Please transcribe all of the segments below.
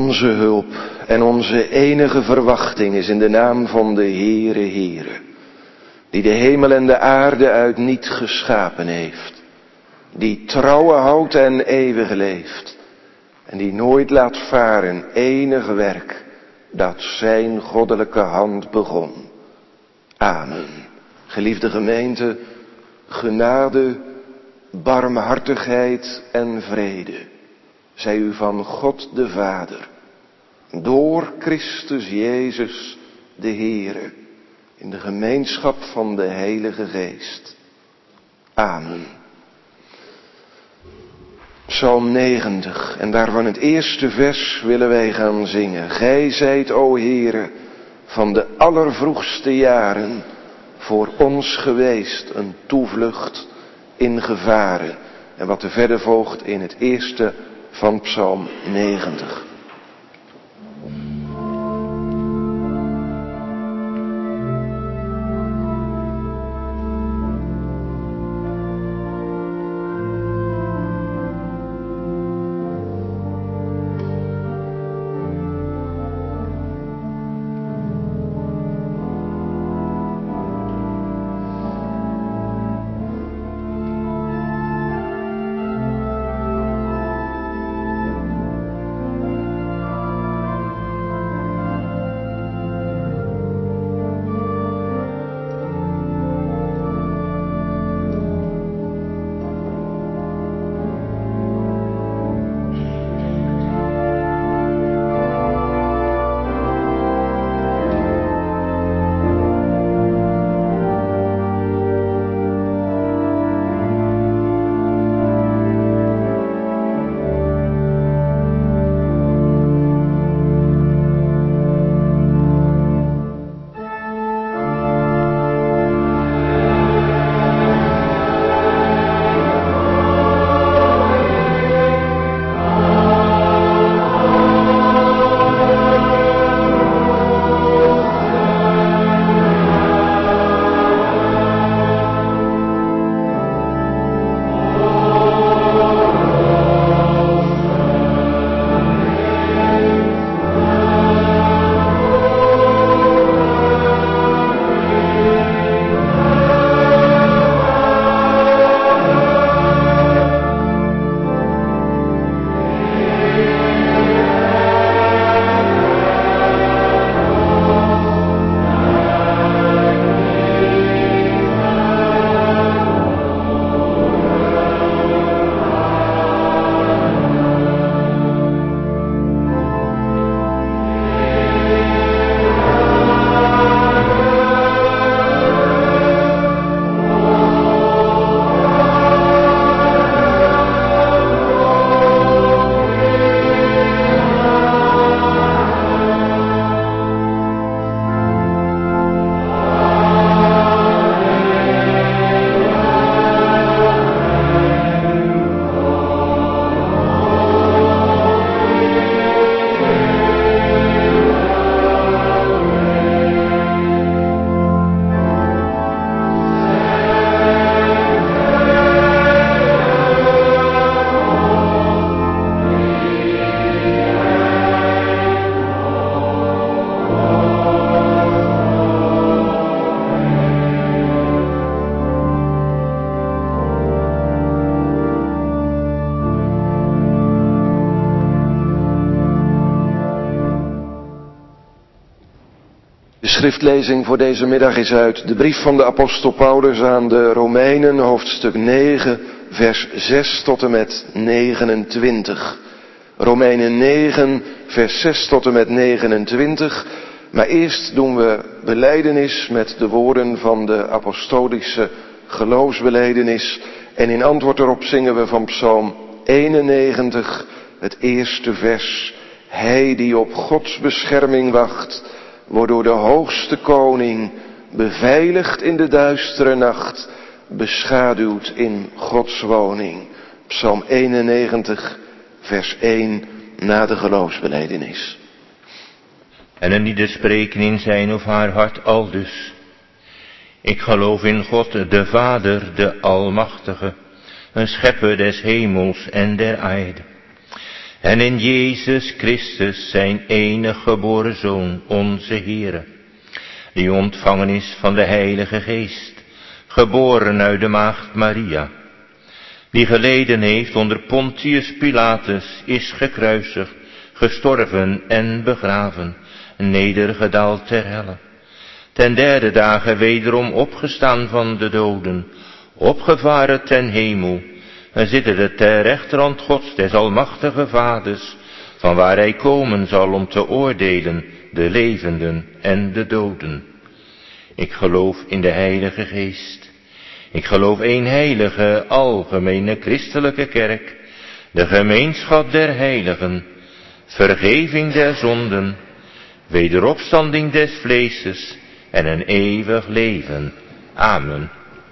Onze hulp en onze enige verwachting is in de naam van de Heere, die de hemel en de aarde uit niet geschapen heeft, die trouwe houdt en eeuwig leeft, en die nooit laat varen enig werk dat zijn goddelijke hand begon. Amen. Geliefde gemeente, genade, barmhartigheid en vrede zij u van God de Vader, door Christus Jezus de Heere, in de gemeenschap van de Heilige Geest. Amen. Psalm 90, en daarvan het eerste vers willen wij gaan zingen. Gij zijt, o Heere, van de allervroegste jaren voor ons geweest een toevlucht in gevaren. En wat er verder volgt in het eerste van Psalm 90. De schriftlezing voor deze middag is uit de brief van de apostel Paulus aan de Romeinen, hoofdstuk 9, vers 6 tot en met 29. Romeinen 9, vers 6 tot en met 29. Maar eerst doen we belijdenis met de woorden van de apostolische geloofsbelijdenis. En in antwoord erop zingen we van Psalm 91, het eerste vers. Hij die op Gods bescherming wacht, wordt door de hoogste koning beveiligd in de duistere nacht, beschaduwd in Gods woning. Psalm 91, vers 1 na de geloofsbelijdenis. En een ieder spreken in zijn of haar hart aldus. Ik geloof in God, de Vader, de Almachtige, een schepper des hemels en der aarde. en in Jezus Christus, zijn enige geboren Zoon, onze Heere, die ontvangen is van de Heilige Geest, geboren uit de maagd Maria, die geleden heeft onder Pontius Pilatus, is gekruisigd, gestorven en begraven, nedergedaald ter helle, ten derde dagen wederom opgestaan van de doden, opgevaren ten hemel, en zittende ter rechterhand Gods des almachtige Vaders, van waar hij komen zal om te oordelen de levenden en de doden. Ik geloof in de Heilige Geest. Ik geloof één heilige, algemene christelijke kerk, de gemeenschap der heiligen, vergeving der zonden, wederopstanding des vleeses en een eeuwig leven. Amen.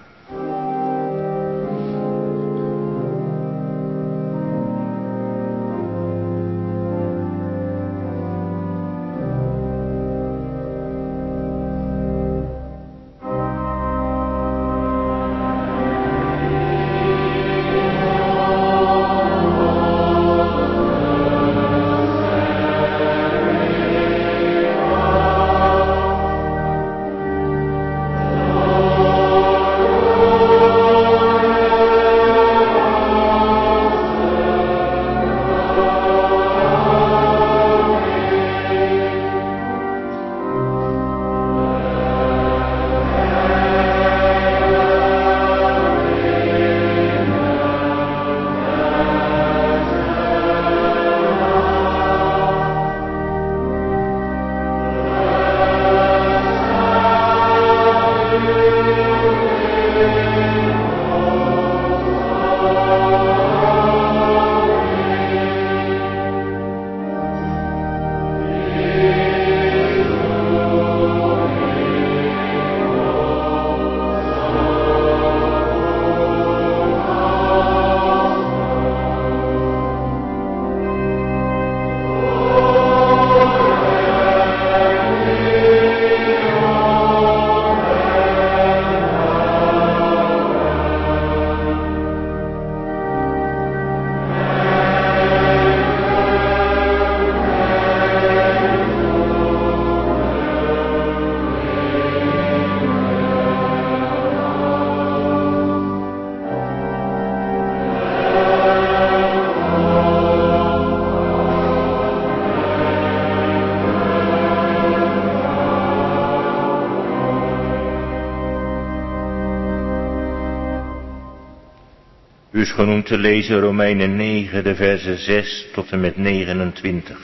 U is genoemd te lezen Romeinen 9, de versen 6 tot en met 29.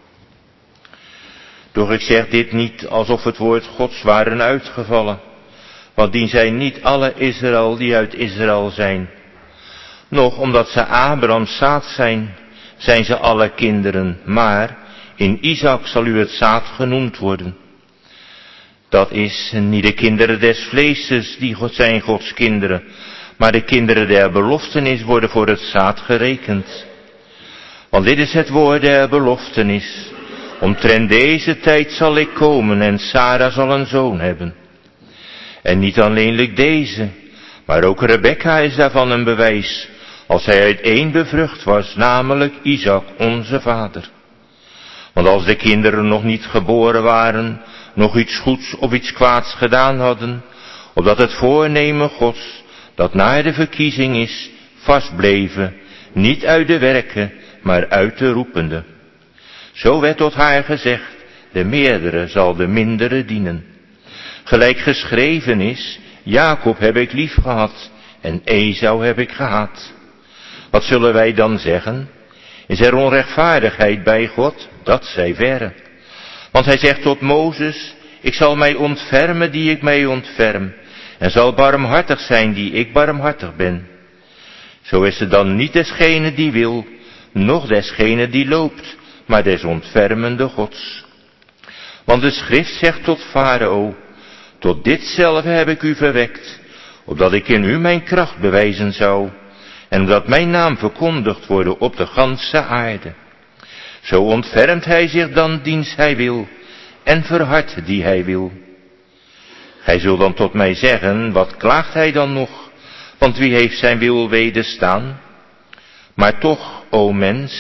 Doch ik zeg dit niet alsof het woord Gods waren uitgevallen, want dien zijn niet alle Israël die uit Israël zijn. Noch omdat ze Abrahams zaad zijn, zijn ze alle kinderen, maar in Isaac zal u het zaad genoemd worden. Dat is niet de kinderen des vleeses die zijn Gods kinderen, maar de kinderen der beloftenis worden voor het zaad gerekend. Want dit is het woord der beloftenis. Omtrent deze tijd zal ik komen en Sara zal een zoon hebben. En niet alleenlijk deze, maar ook Rebekka is daarvan een bewijs, als hij uit één bevrucht was, namelijk Isaac, onze vader. Want als de kinderen nog niet geboren waren, nog iets goeds of iets kwaads gedaan hadden, opdat het voornemen Gods, dat naar de verkiezing is, vastbleven, niet uit de werken, maar uit de roepende. Zo werd tot haar gezegd, de meerdere zal de mindere dienen. Gelijk geschreven is, Jacob heb ik lief gehad, en Esau heb ik gehaat. Wat zullen wij dan zeggen? Is er onrechtvaardigheid bij God? Dat zij verre. Want hij zegt tot Mozes, ik zal mij ontfermen die ik mij ontferm, en zal barmhartig zijn die ik barmhartig ben. Zo is het dan niet desgene die wil, noch desgene die loopt, maar des ontfermende Gods. Want de schrift zegt tot Farao, tot ditzelfde heb ik u verwekt, opdat ik in u mijn kracht bewijzen zou, en opdat mijn naam verkondigd worden op de ganse aarde. Zo ontfermt hij zich dan diens hij wil, en verhardt die hij wil. Gij zult dan tot mij zeggen, wat klaagt hij dan nog, want wie heeft zijn wil wederstaan? Maar toch, o mens,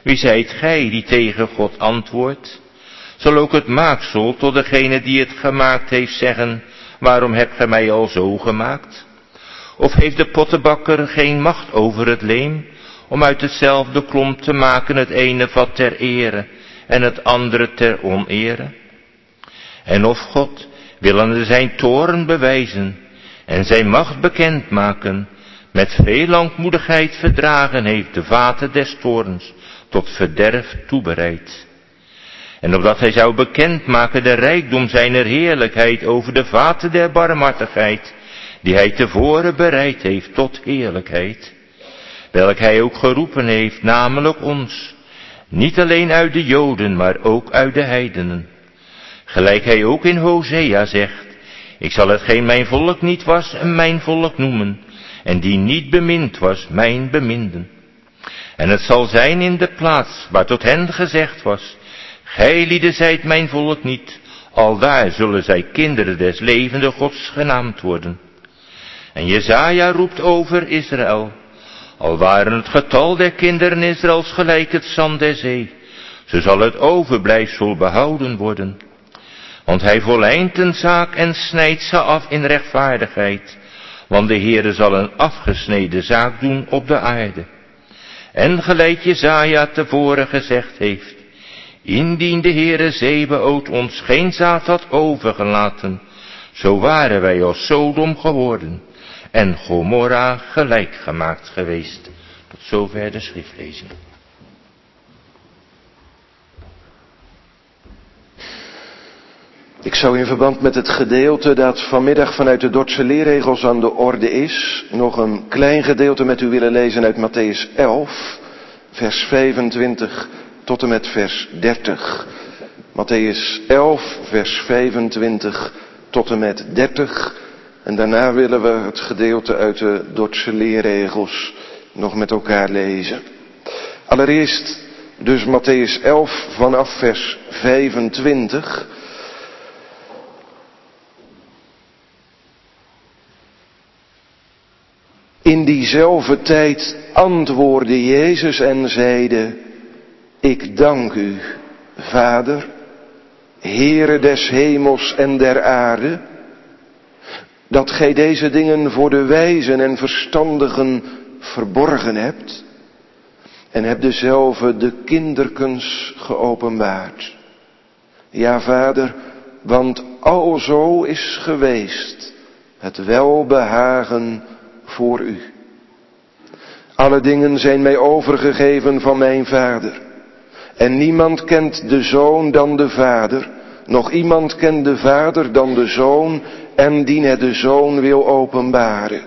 Wie zijt gij die tegen God antwoordt? Zal ook het maaksel tot degene die het gemaakt heeft zeggen, waarom hebt gij mij al zo gemaakt? Of heeft de pottenbakker geen macht over het leem, om uit hetzelfde klomp te maken het ene vat ter ere en het andere ter onere? En of God, willende zijn toorn bewijzen en zijn macht bekendmaken, met veel langmoedigheid verdragen heeft de vaten des toorns tot verderf toebereid. En opdat hij zou bekendmaken de rijkdom zijner heerlijkheid over de vaten der barmhartigheid, die hij tevoren bereid heeft tot heerlijkheid, welk hij ook geroepen heeft, namelijk ons, niet alleen uit de Joden, maar ook uit de heidenen. Gelijk hij ook in Hosea zegt, ik zal hetgeen mijn volk niet was en mijn volk noemen, en die niet bemind was, mijn beminden. En het zal zijn in de plaats waar tot hen gezegd was, gij lieden zijt mijn volk niet, aldaar zullen zij kinderen des levende Gods genaamd worden. En Jesaja roept over Israël, al waren het getal der kinderen Israëls gelijk het zand der zee, zo zal het overblijfsel behouden worden. Want hij voleindt een zaak en snijdt ze af in rechtvaardigheid, want de Heere zal een afgesneden zaak doen op de aarde. En gelijk Jesaja tevoren gezegd heeft, indien de Heere Zebaoth ons geen zaad had overgelaten, zo waren wij als Sodom geworden en Gomorra gelijk gemaakt geweest. Tot zover de schriftlezing. Ik zou in verband met het gedeelte dat vanmiddag vanuit de Dordtse leerregels aan de orde is, nog een klein gedeelte met u willen lezen uit Mattheüs 11, vers 25 tot en met vers 30. Mattheüs 11, vers 25 tot en met 30. En daarna willen we het gedeelte uit de Dordtse leerregels nog met elkaar lezen. Allereerst dus Mattheüs 11 vanaf vers 25. In diezelfde tijd antwoordde Jezus en zeide, ik dank u, Vader, Heere des hemels en der aarde, dat gij deze dingen voor de wijzen en verstandigen verborgen hebt en hebt dezelve de kinderkens geopenbaard. Ja, Vader, want alzo is geweest het welbehagen voor u. Alle dingen zijn mij overgegeven van mijn Vader. En niemand kent de Zoon dan de Vader, nog iemand kent de Vader dan de Zoon, en dien het de Zoon wil openbaren.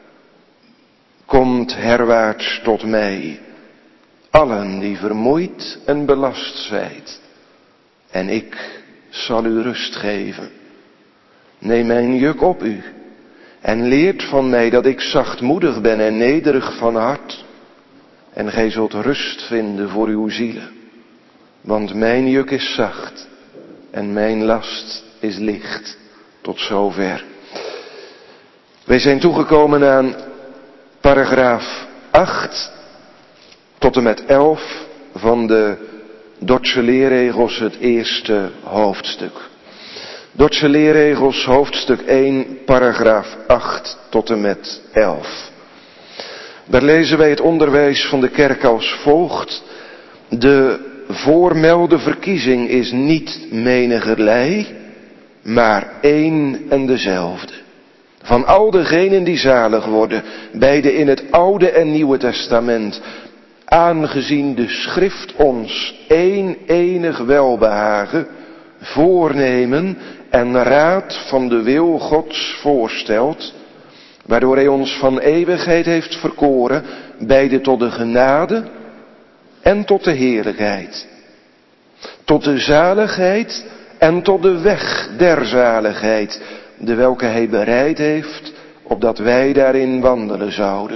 Komt herwaarts tot mij, allen die vermoeid en belast zijt, en ik zal u rust geven. Neem mijn juk op u, en leert van mij dat ik zachtmoedig ben en nederig van hart, en gij zult rust vinden voor uw zielen. Want mijn juk is zacht en mijn last is licht. Tot zover. Wij zijn toegekomen aan paragraaf 8 tot en met 11 van de Dordtse leerregels, het eerste hoofdstuk. Dordtse leerregels, hoofdstuk 1, paragraaf 8 tot en met 11. Daar lezen wij het onderwijs van de kerk als volgt. De voormelde verkiezing is niet menigerlei, maar één en dezelfde. Van al degenen die zalig worden, beide in het Oude en Nieuwe Testament, aangezien de schrift ons één enig welbehagen, voornemen en raad van de wil Gods voorstelt, waardoor hij ons van eeuwigheid heeft verkoren, beide tot de genade en tot de heerlijkheid, tot de zaligheid en tot de weg der zaligheid, de welke hij bereid heeft, opdat wij daarin wandelen zouden.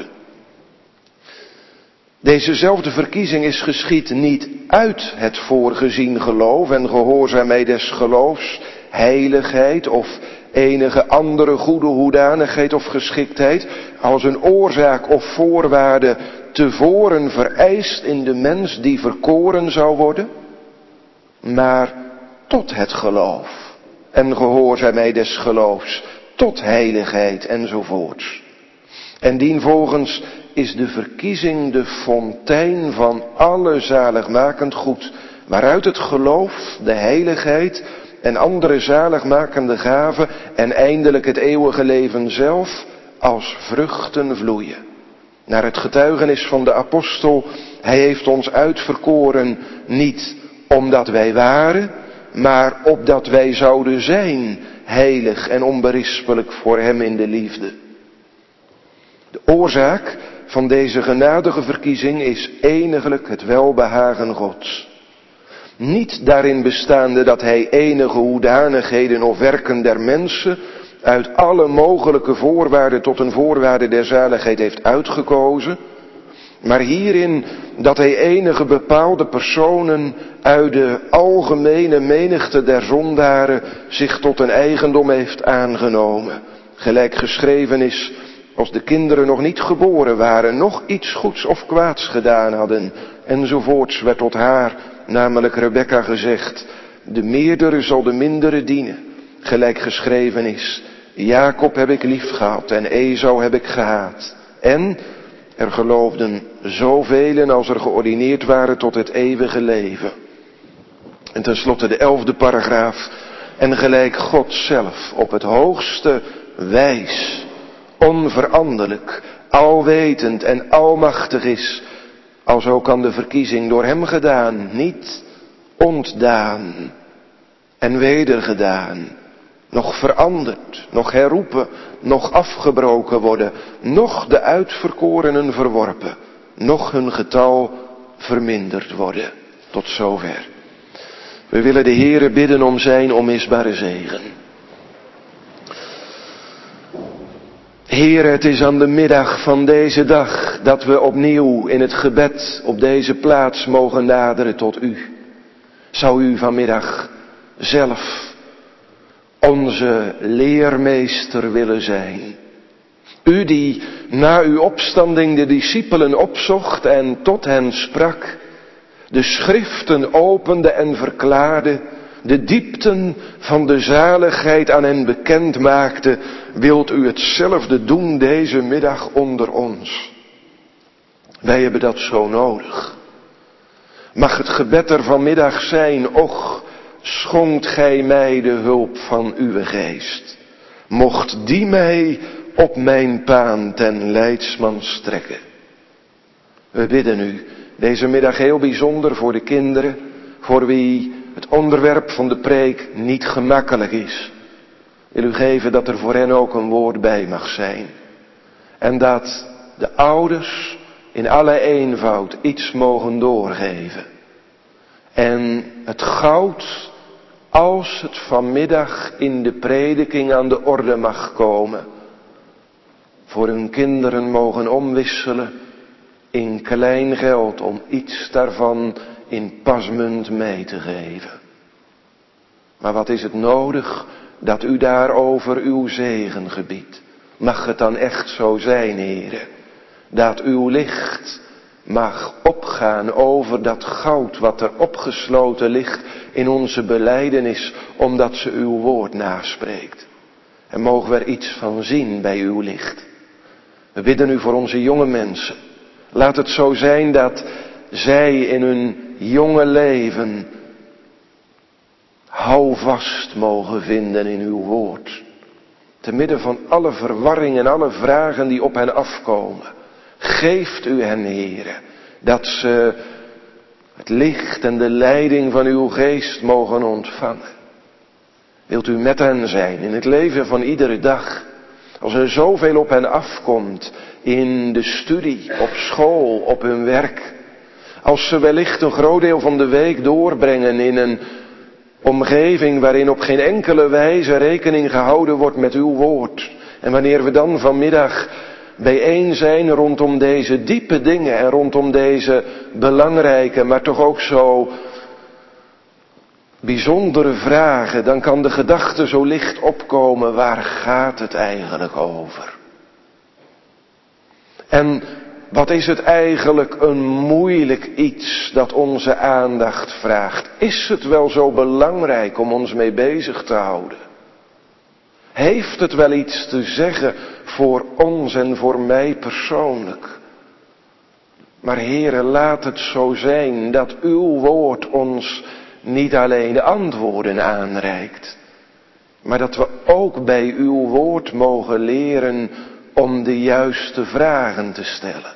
Dezezelfde verkiezing is geschied niet uit het voorgezien geloof en gehoorzaamheid des geloofs, heiligheid of enige andere goede hoedanigheid of geschiktheid, als een oorzaak of voorwaarde tevoren vereist in de mens die verkoren zou worden, maar tot het geloof en gehoorzaamheid des geloofs, tot heiligheid enzovoorts. En dienvolgens is de verkiezing de fontein van alle zaligmakend goed, waaruit het geloof, de heiligheid en andere zaligmakende gaven en eindelijk het eeuwige leven zelf als vruchten vloeien. Naar het getuigenis van de apostel, hij heeft ons uitverkoren niet omdat wij waren, maar opdat wij zouden zijn, heilig en onberispelijk voor hem in de liefde. De oorzaak van deze genadige verkiezing is eniglijk het welbehagen Gods. Niet daarin bestaande dat hij enige hoedanigheden of werken der mensen uit alle mogelijke voorwaarden tot een voorwaarde der zaligheid heeft uitgekozen, maar hierin dat hij enige bepaalde personen uit de algemene menigte der zondaren zich tot een eigendom heeft aangenomen. Gelijk geschreven is, als de kinderen nog niet geboren waren, nog iets goeds of kwaads gedaan hadden, enzovoorts werd tot haar, namelijk Rebekka, gezegd, de meerdere zal de mindere dienen. Gelijk geschreven is, Jacob heb ik lief gehad en Esau heb ik gehaat. En er geloofden zoveel als er geordineerd waren tot het eeuwige leven. En tenslotte de 11e paragraaf. En gelijk God zelf op het hoogste wijs, onveranderlijk, alwetend en almachtig is, alzo kan de verkiezing door hem gedaan, niet ontdaan en wedergedaan, nog veranderd, nog herroepen, nog afgebroken worden, nog de uitverkorenen verworpen, nog hun getal verminderd worden. Tot zover. We willen de Heere bidden om zijn onmisbare zegen. Heere, het is aan de middag van deze dag dat we opnieuw in het gebed op deze plaats mogen naderen tot u. Zou u vanmiddag zelf onze leermeester willen zijn. U die na uw opstanding de discipelen opzocht en tot hen sprak, de schriften opende en verklaarde, de diepten van de zaligheid aan hen bekend maakte, wilt u hetzelfde doen deze middag onder ons. Wij hebben dat zo nodig. Mag het gebed er vanmiddag zijn, och, schonkt gij mij de hulp van uw geest. Mocht die mij op mijn paan ten leidsman strekken. We bidden u deze middag heel bijzonder voor de kinderen, voor wie het onderwerp van de preek niet gemakkelijk is. Wil u geven dat er voor hen ook een woord bij mag zijn. En dat de ouders in alle eenvoud iets mogen doorgeven. En het goud, als het vanmiddag in de prediking aan de orde mag komen, voor hun kinderen mogen omwisselen in klein geld om iets daarvan in pasmunt mee te geven. Maar wat is het nodig dat u daarover uw zegen gebiedt? Mag het dan echt zo zijn, Heere, dat uw licht mag opgaan over dat goud wat er opgesloten ligt in onze belijdenis, omdat ze uw woord naspreekt. En mogen we er iets van zien bij uw licht. We bidden u voor onze jonge mensen. Laat het zo zijn dat zij in hun jonge leven houvast mogen vinden in uw woord. Te midden van alle verwarring en alle vragen die op hen afkomen. Geeft u hen, Heere, dat ze het licht en de leiding van uw geest mogen ontvangen. Wilt u met hen zijn in het leven van iedere dag. Als er zoveel op hen afkomt in de studie, op school, op hun werk. Als ze wellicht een groot deel van de week doorbrengen in een omgeving waarin op geen enkele wijze rekening gehouden wordt met uw woord. En wanneer we dan vanmiddag bijeen zijn rondom deze diepe dingen en rondom deze belangrijke, maar toch ook zo bijzondere vragen, dan kan de gedachte zo licht opkomen, waar gaat het eigenlijk over? En wat is het eigenlijk een moeilijk iets dat onze aandacht vraagt? Is het wel zo belangrijk om ons mee bezig te houden? Heeft het wel iets te zeggen voor ons en voor mij persoonlijk? Maar Heere, laat het zo zijn dat uw woord ons niet alleen de antwoorden aanreikt, maar dat we ook bij uw woord mogen leren om de juiste vragen te stellen.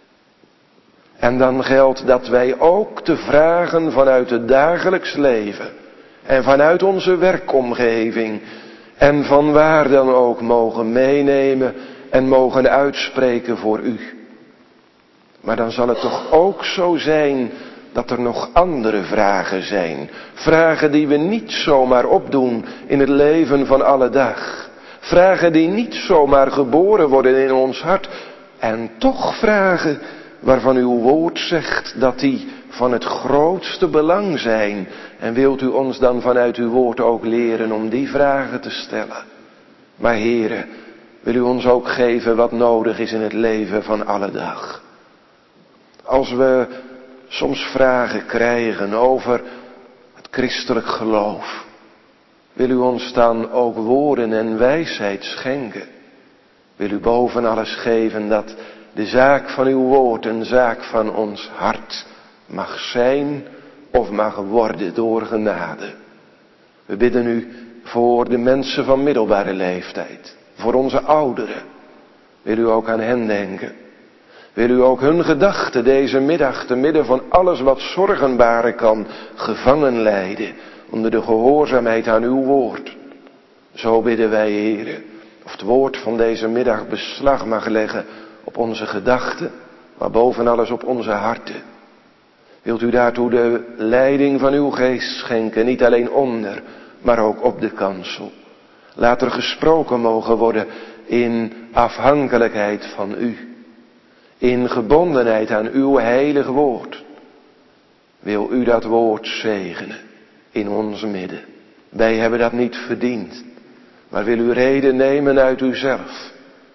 En dan geldt dat wij ook de vragen vanuit het dagelijks leven en vanuit onze werkomgeving en van waar dan ook mogen meenemen en mogen uitspreken voor u. Maar dan zal het toch ook zo zijn dat er nog andere vragen zijn. Vragen die we niet zomaar opdoen in het leven van alle dag. Vragen die niet zomaar geboren worden in ons hart. En toch vragen waarvan uw woord zegt dat die van het grootste belang zijn. En wilt u ons dan vanuit uw woord ook leren om die vragen te stellen. Maar Heere, wil u ons ook geven wat nodig is in het leven van alle dag. Als we soms vragen krijgen over het christelijk geloof, wil u ons dan ook woorden en wijsheid schenken. Wil u boven alles geven dat de zaak van uw woord een zaak van ons hart mag zijn of mag worden door genade. We bidden u voor de mensen van middelbare leeftijd, voor onze ouderen. Wil u ook aan hen denken. Wil u ook hun gedachten deze middag, te midden van alles wat zorgen baren kan, gevangen leiden onder de gehoorzaamheid aan uw woord. Zo bidden wij, Heere, of het woord van deze middag beslag mag leggen op onze gedachten, maar boven alles op onze harten. Wilt u daartoe de leiding van uw geest schenken, niet alleen onder, maar ook op de kansel. Laat er gesproken mogen worden in afhankelijkheid van u. In gebondenheid aan uw heilig woord. Wil u dat woord zegenen in ons midden. Wij hebben dat niet verdiend. Maar wil u reden nemen uit uzelf.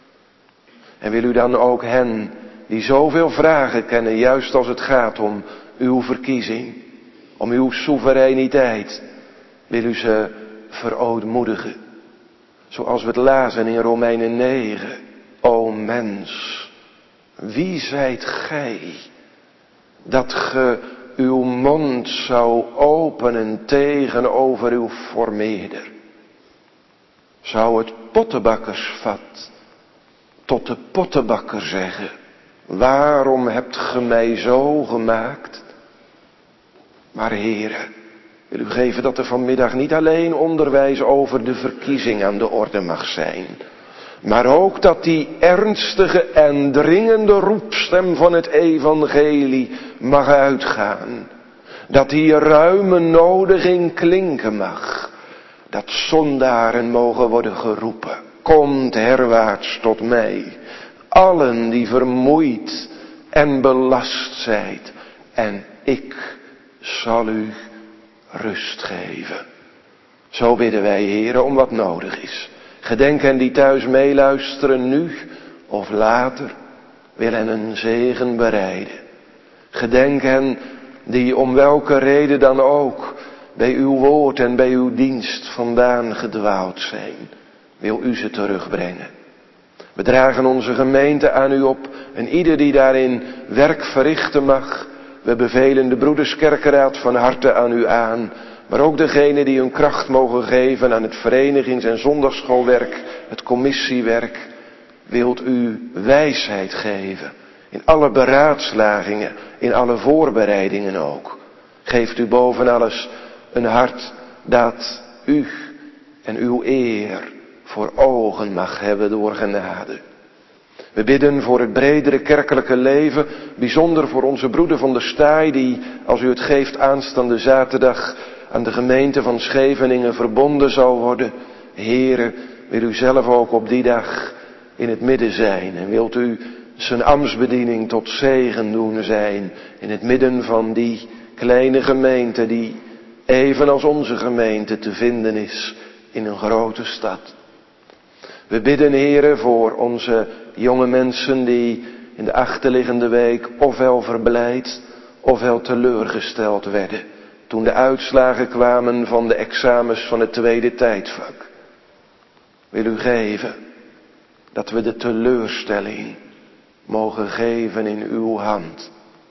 En wil u dan ook hen die zoveel vragen kennen, juist als het gaat om uw verkiezing, om uw soevereiniteit, wil u ze verootmoedigen. Zoals we het lazen in Romeinen 9. O mens, wie zijt gij, dat ge uw mond zou openen tegenover uw formeerder? Zou het pottenbakkersvat tot de pottenbakker zeggen, waarom hebt ge mij zo gemaakt? Maar Heere, wil u geven dat er vanmiddag niet alleen onderwijs over de verkiezing aan de orde mag zijn, maar ook dat die ernstige en dringende roepstem van het evangelie mag uitgaan. Dat die ruime nodiging klinken mag. Dat zondaren mogen worden geroepen. Komt herwaarts tot mij. Allen die vermoeid en belast zijt. En ik zal u rust geven. Zo bidden wij, Heere, om wat nodig is. Gedenk hen die thuis meeluisteren nu of later, wil hen een zegen bereiden. Gedenk hen die om welke reden dan ook bij uw woord en bij uw dienst vandaan gedwaald zijn. Wil u ze terugbrengen. We dragen onze gemeente aan u op en ieder die daarin werk verrichten mag. We bevelen de broederskerkenraad van harte aan u aan. Maar ook degenen die hun kracht mogen geven aan het verenigings- en zondagsschoolwerk, het commissiewerk. Wilt u wijsheid geven in alle beraadslagingen, in alle voorbereidingen ook. Geeft u boven alles een hart dat u en uw eer voor ogen mag hebben door genade. We bidden voor het bredere kerkelijke leven, bijzonder voor onze broeder van der Staaij, die, als u het geeft, aanstaande zaterdag aan de gemeente van Scheveningen verbonden zal worden. Heere, wil u zelf ook op die dag in het midden zijn en wilt u zijn ambtsbediening tot zegen doen zijn in het midden van die kleine gemeente die evenals onze gemeente te vinden is in een grote stad. We bidden, Heere, voor onze jonge mensen die in de achterliggende week ofwel verblijd ofwel teleurgesteld werden toen de uitslagen kwamen van de examens van het tweede tijdvak. Wil u geven dat we de teleurstelling mogen geven in uw hand.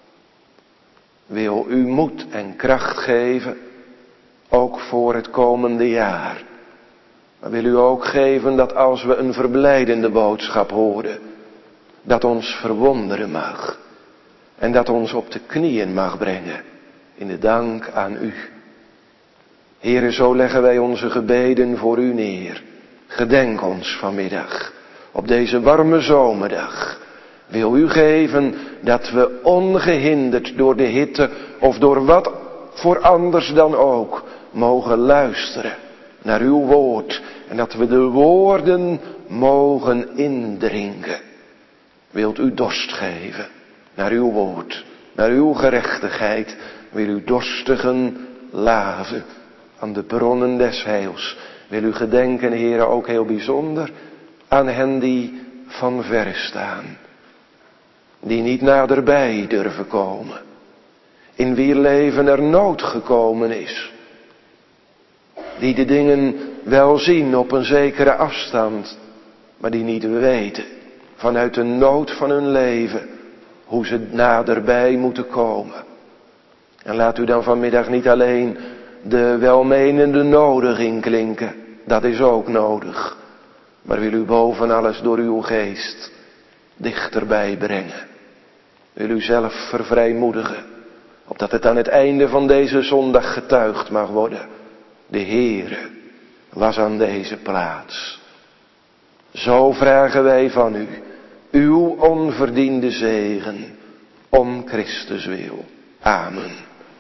Wil u moed en kracht geven, ook voor het komende jaar. Maar wil u ook geven dat als we een verblijdende boodschap horen, dat ons verwonderen mag. En dat ons op de knieën mag brengen in de dank aan u. Heere, zo leggen wij onze gebeden voor u neer. Gedenk ons vanmiddag, op deze warme zomerdag. Wil u geven dat we ongehinderd door de hitte of door wat voor anders dan ook mogen luisteren naar uw woord. En dat we de woorden mogen indrinken. Wilt u dorst geven naar uw woord, naar uw gerechtigheid. Wil u dorstigen laven aan de bronnen des heils. Wil u gedenken, Heere, ook heel bijzonder aan hen die van verre staan. Die niet naderbij durven komen. In wier leven er nood gekomen is. Die de dingen wel zien op een zekere afstand. Maar die niet weten vanuit de nood van hun leven hoe ze naderbij moeten komen. En laat u dan vanmiddag niet alleen de welmenende nodiging klinken. Dat is ook nodig. Maar wil u boven alles door uw geest dichterbij brengen. Wil u zelf vervrijmoedigen. Opdat het aan het einde van deze zondag getuigd mag worden. De Heere was aan deze plaats. Zo vragen wij van u. Uw onverdiende zegen. Om Christus wil. Amen.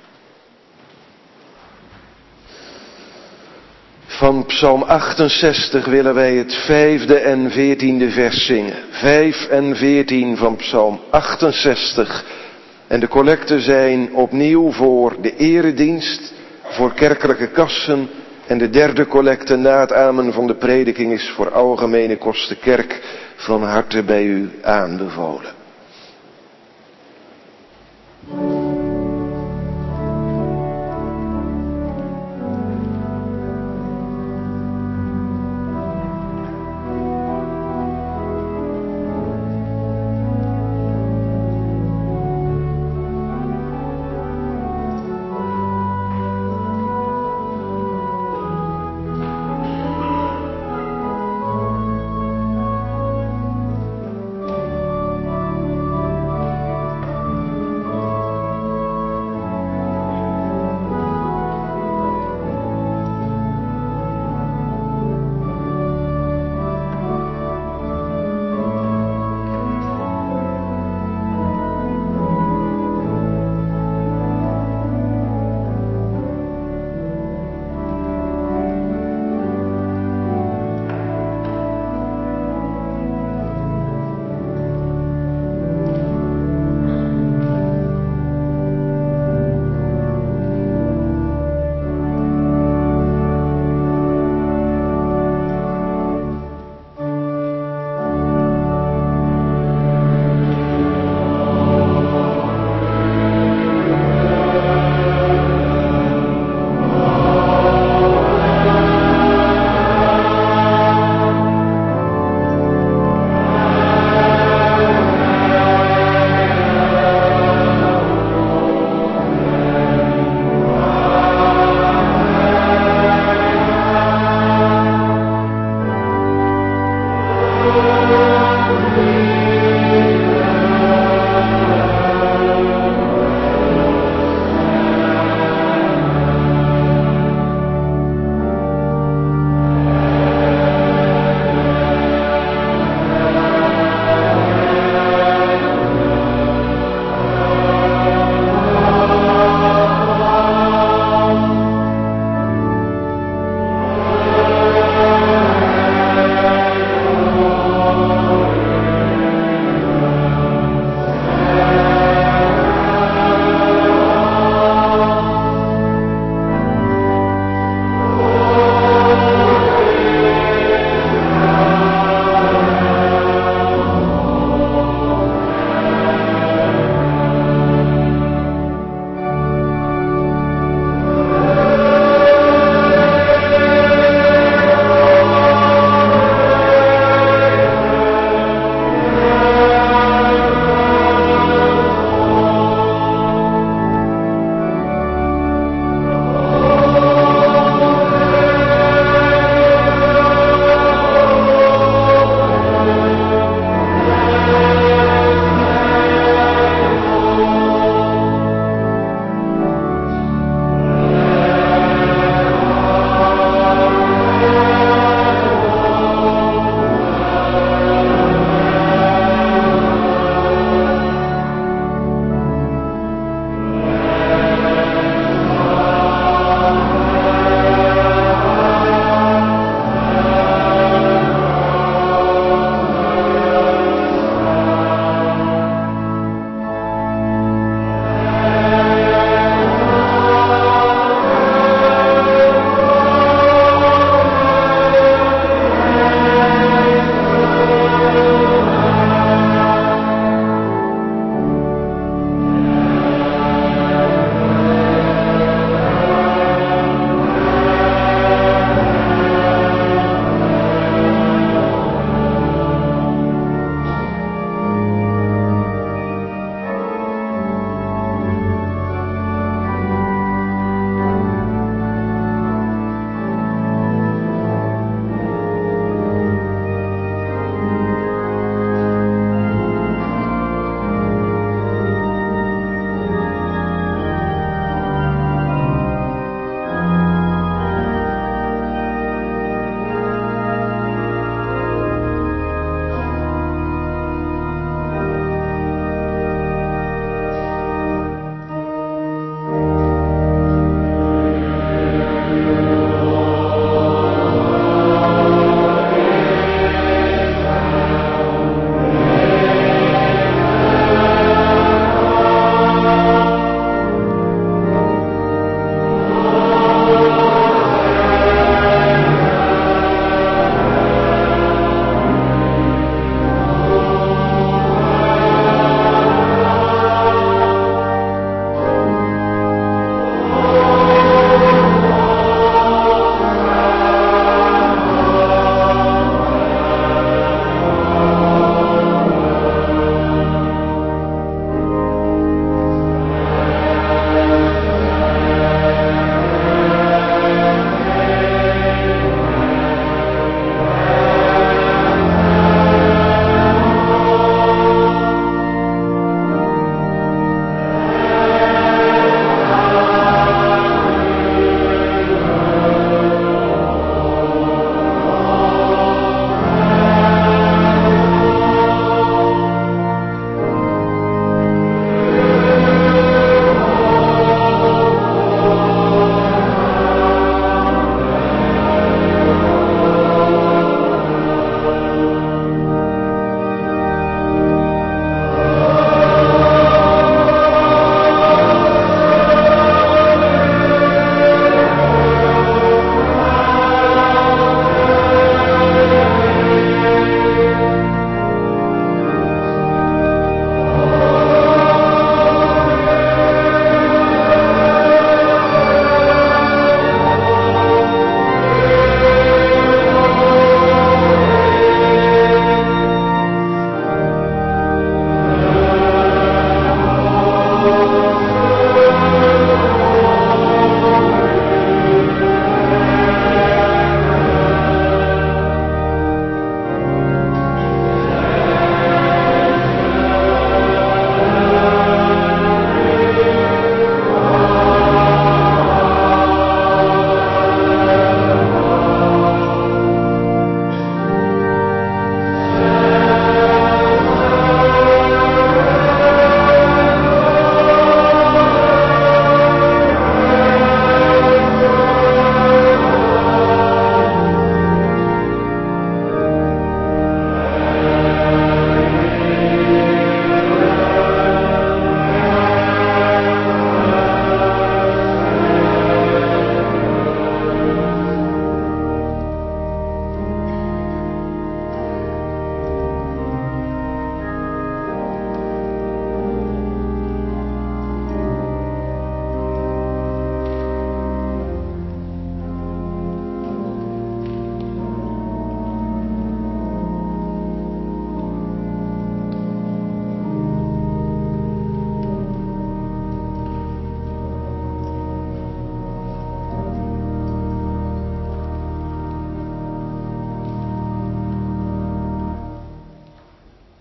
Van Psalm 68 willen wij het 5e en 14e vers zingen. 5 en 14 van Psalm 68. En de collecten zijn opnieuw voor de eredienst, voor kerkelijke kassen. En de derde collecte na het amen van de prediking is voor algemene kostenkerk van harte bij u aanbevolen.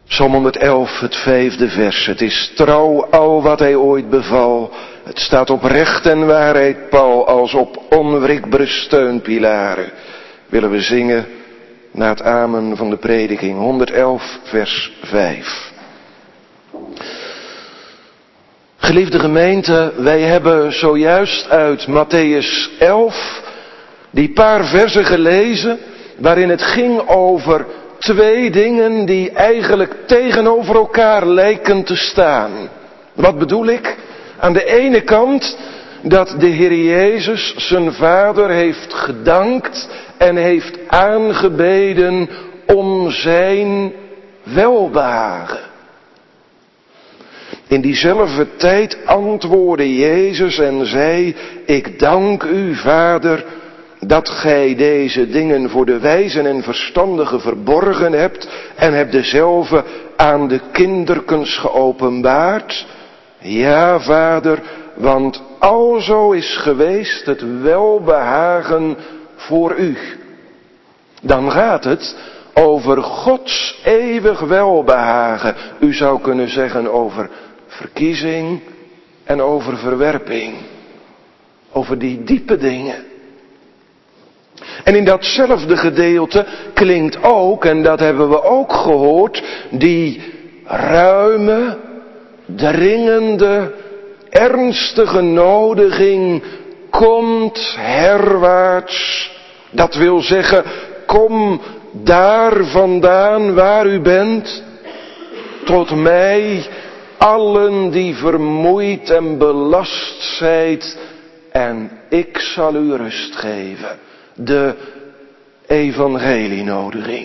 Psalm 111, het 5e vers. Het is trouw al wat hij ooit beval. Het staat op recht en waarheid pal, als op onwrikbare steunpilaren. Willen we zingen na het amen van de prediking. 111, vers 5. Geliefde gemeente, wij hebben zojuist uit Mattheüs 11 die paar versen gelezen waarin het ging over twee dingen die eigenlijk tegenover elkaar lijken te staan. Wat bedoel ik? Aan de ene kant dat de Heer Jezus zijn Vader heeft gedankt en heeft aangebeden om zijn welbehagen. In diezelfde tijd antwoordde Jezus en zei: ik dank u, Vader, dat gij deze dingen voor de wijzen en verstandigen verborgen hebt en hebt dezelve aan de kinderkens geopenbaard. Ja, Vader, want alzo is geweest het welbehagen voor u. Dan gaat het over Gods eeuwig welbehagen. U zou kunnen zeggen over verkiezing en over verwerping. Over die diepe dingen. En in datzelfde gedeelte klinkt ook, en dat hebben we ook gehoord, die ruime, dringende, ernstige nodiging: komt herwaarts. Dat wil zeggen, kom daar vandaan waar u bent, tot mij, allen die vermoeid en belast zijt, en ik zal u rust geven. De evangelienodiging.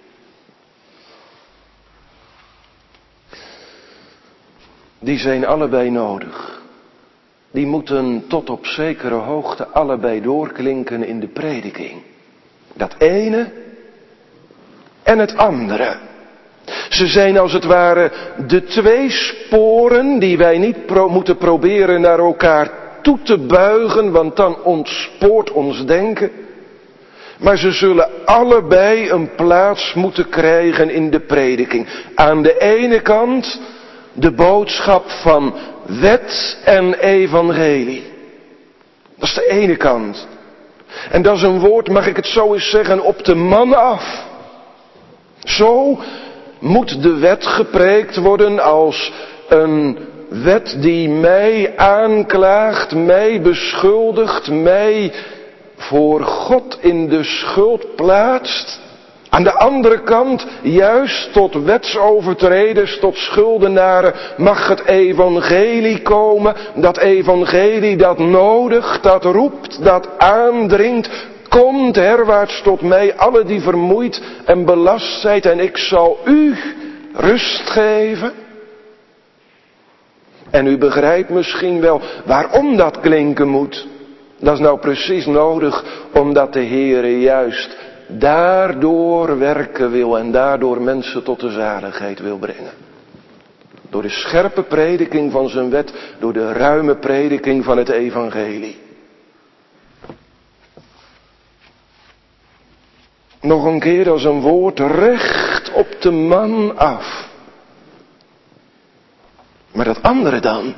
Die zijn allebei nodig. Die moeten tot op zekere hoogte allebei doorklinken in de prediking. Dat ene en het andere. Ze zijn als het ware de twee sporen die wij niet moeten proberen naar elkaar toe te buigen, want dan ontspoort ons denken. Maar ze zullen allebei een plaats moeten krijgen in de prediking. Aan de ene kant de boodschap van wet en evangelie. Dat is de ene kant. En dat is een woord, mag ik het zo eens zeggen, op de man af. Zo moet de wet gepreekt worden als een wet die mij aanklaagt, mij beschuldigt, mij voor God in de schuld plaatst. Aan de andere kant, juist tot wetsovertreders, tot schuldenaren, mag het evangelie komen. Dat evangelie dat nodigt, dat roept, dat aandringt. Komt herwaarts tot mij, alle die vermoeid en belast zijt, en ik zal u rust geven. En u begrijpt misschien wel waarom dat klinken moet. Dat is nou precies nodig, omdat de Heere juist daardoor werken wil en daardoor mensen tot de zaligheid wil brengen. Door de scherpe prediking van zijn wet, door de ruime prediking van het evangelie. Nog een keer als een woord recht op de man af. Maar dat andere dan,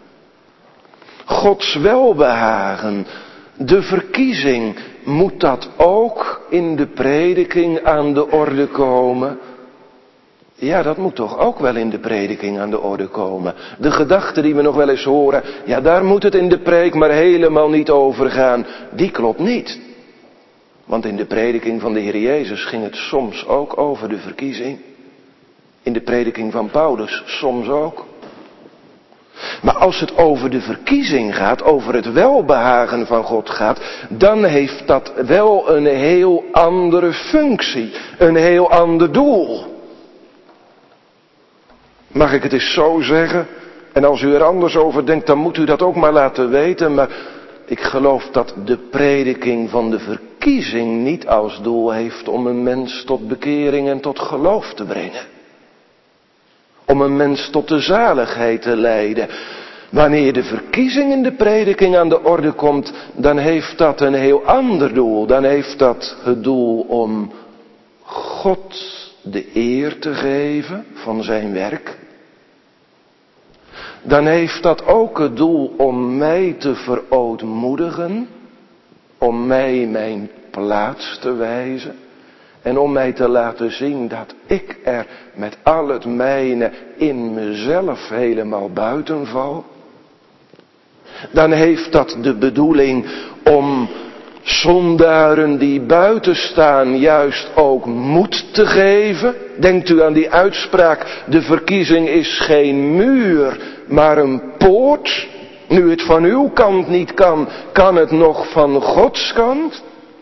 Gods welbehagen, de verkiezing, moet dat ook in de prediking aan de orde komen? Ja, dat moet toch ook wel in de prediking aan de orde komen. De gedachte die we nog wel eens horen, ja, daar moet het in de preek maar helemaal niet over gaan, die klopt niet. Want in de prediking van de Heer Jezus ging het soms ook over de verkiezing. In de prediking van Paulus soms ook. Maar als het over de verkiezing gaat, over het welbehagen van God gaat, dan heeft dat wel een heel andere functie, een heel ander doel. Mag ik het eens zo zeggen? En als u er anders over denkt, dan moet u dat ook maar laten weten, maar ik geloof dat de prediking van de verkiezing niet als doel heeft om een mens tot bekering en tot geloof te brengen. Om een mens tot de zaligheid te leiden. Wanneer de verkiezing in de prediking aan de orde komt, dan heeft dat een heel ander doel. Dan heeft dat het doel om God de eer te geven van zijn werk, dan heeft dat ook het doel om mij te verootmoedigen, om mij mijn plaats te wijzen en om mij te laten zien dat ik er met al het mijne in mezelf helemaal buiten val. Dan heeft dat de bedoeling om zondaren die buiten staan juist ook moed te geven. Denkt u aan die uitspraak, de verkiezing is geen muur, maar een poort. Nu het van uw kant niet kan, kan het nog van Gods kant.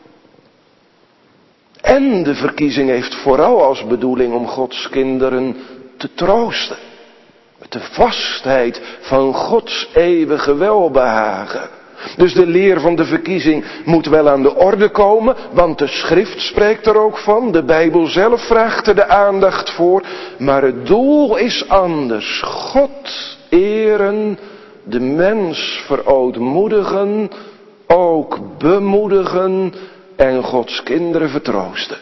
En de verkiezing heeft vooral als bedoeling om Gods kinderen te troosten. Met de vastheid van Gods eeuwige welbehagen. Dus de leer van de verkiezing moet wel aan de orde komen, want de schrift spreekt er ook van. De Bijbel zelf vraagt er de aandacht voor. Maar het doel is anders. God eren, de mens verootmoedigen, ook bemoedigen en Gods kinderen vertroosten.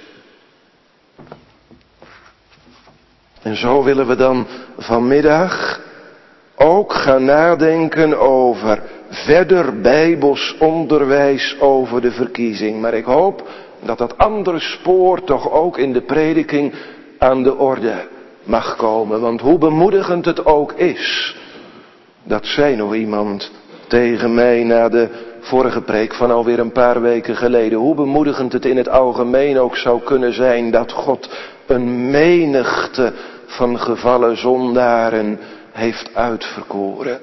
En zo willen we dan vanmiddag ook gaan nadenken over verder Bijbels onderwijs over de verkiezing. Maar ik hoop dat dat andere spoor toch ook in de prediking aan de orde mag komen. Want hoe bemoedigend het ook is, dat zei nog iemand tegen mij na de vorige preek van alweer een paar weken geleden. Hoe bemoedigend het in het algemeen ook zou kunnen zijn dat God een menigte van gevallen zondaren heeft uitverkoren.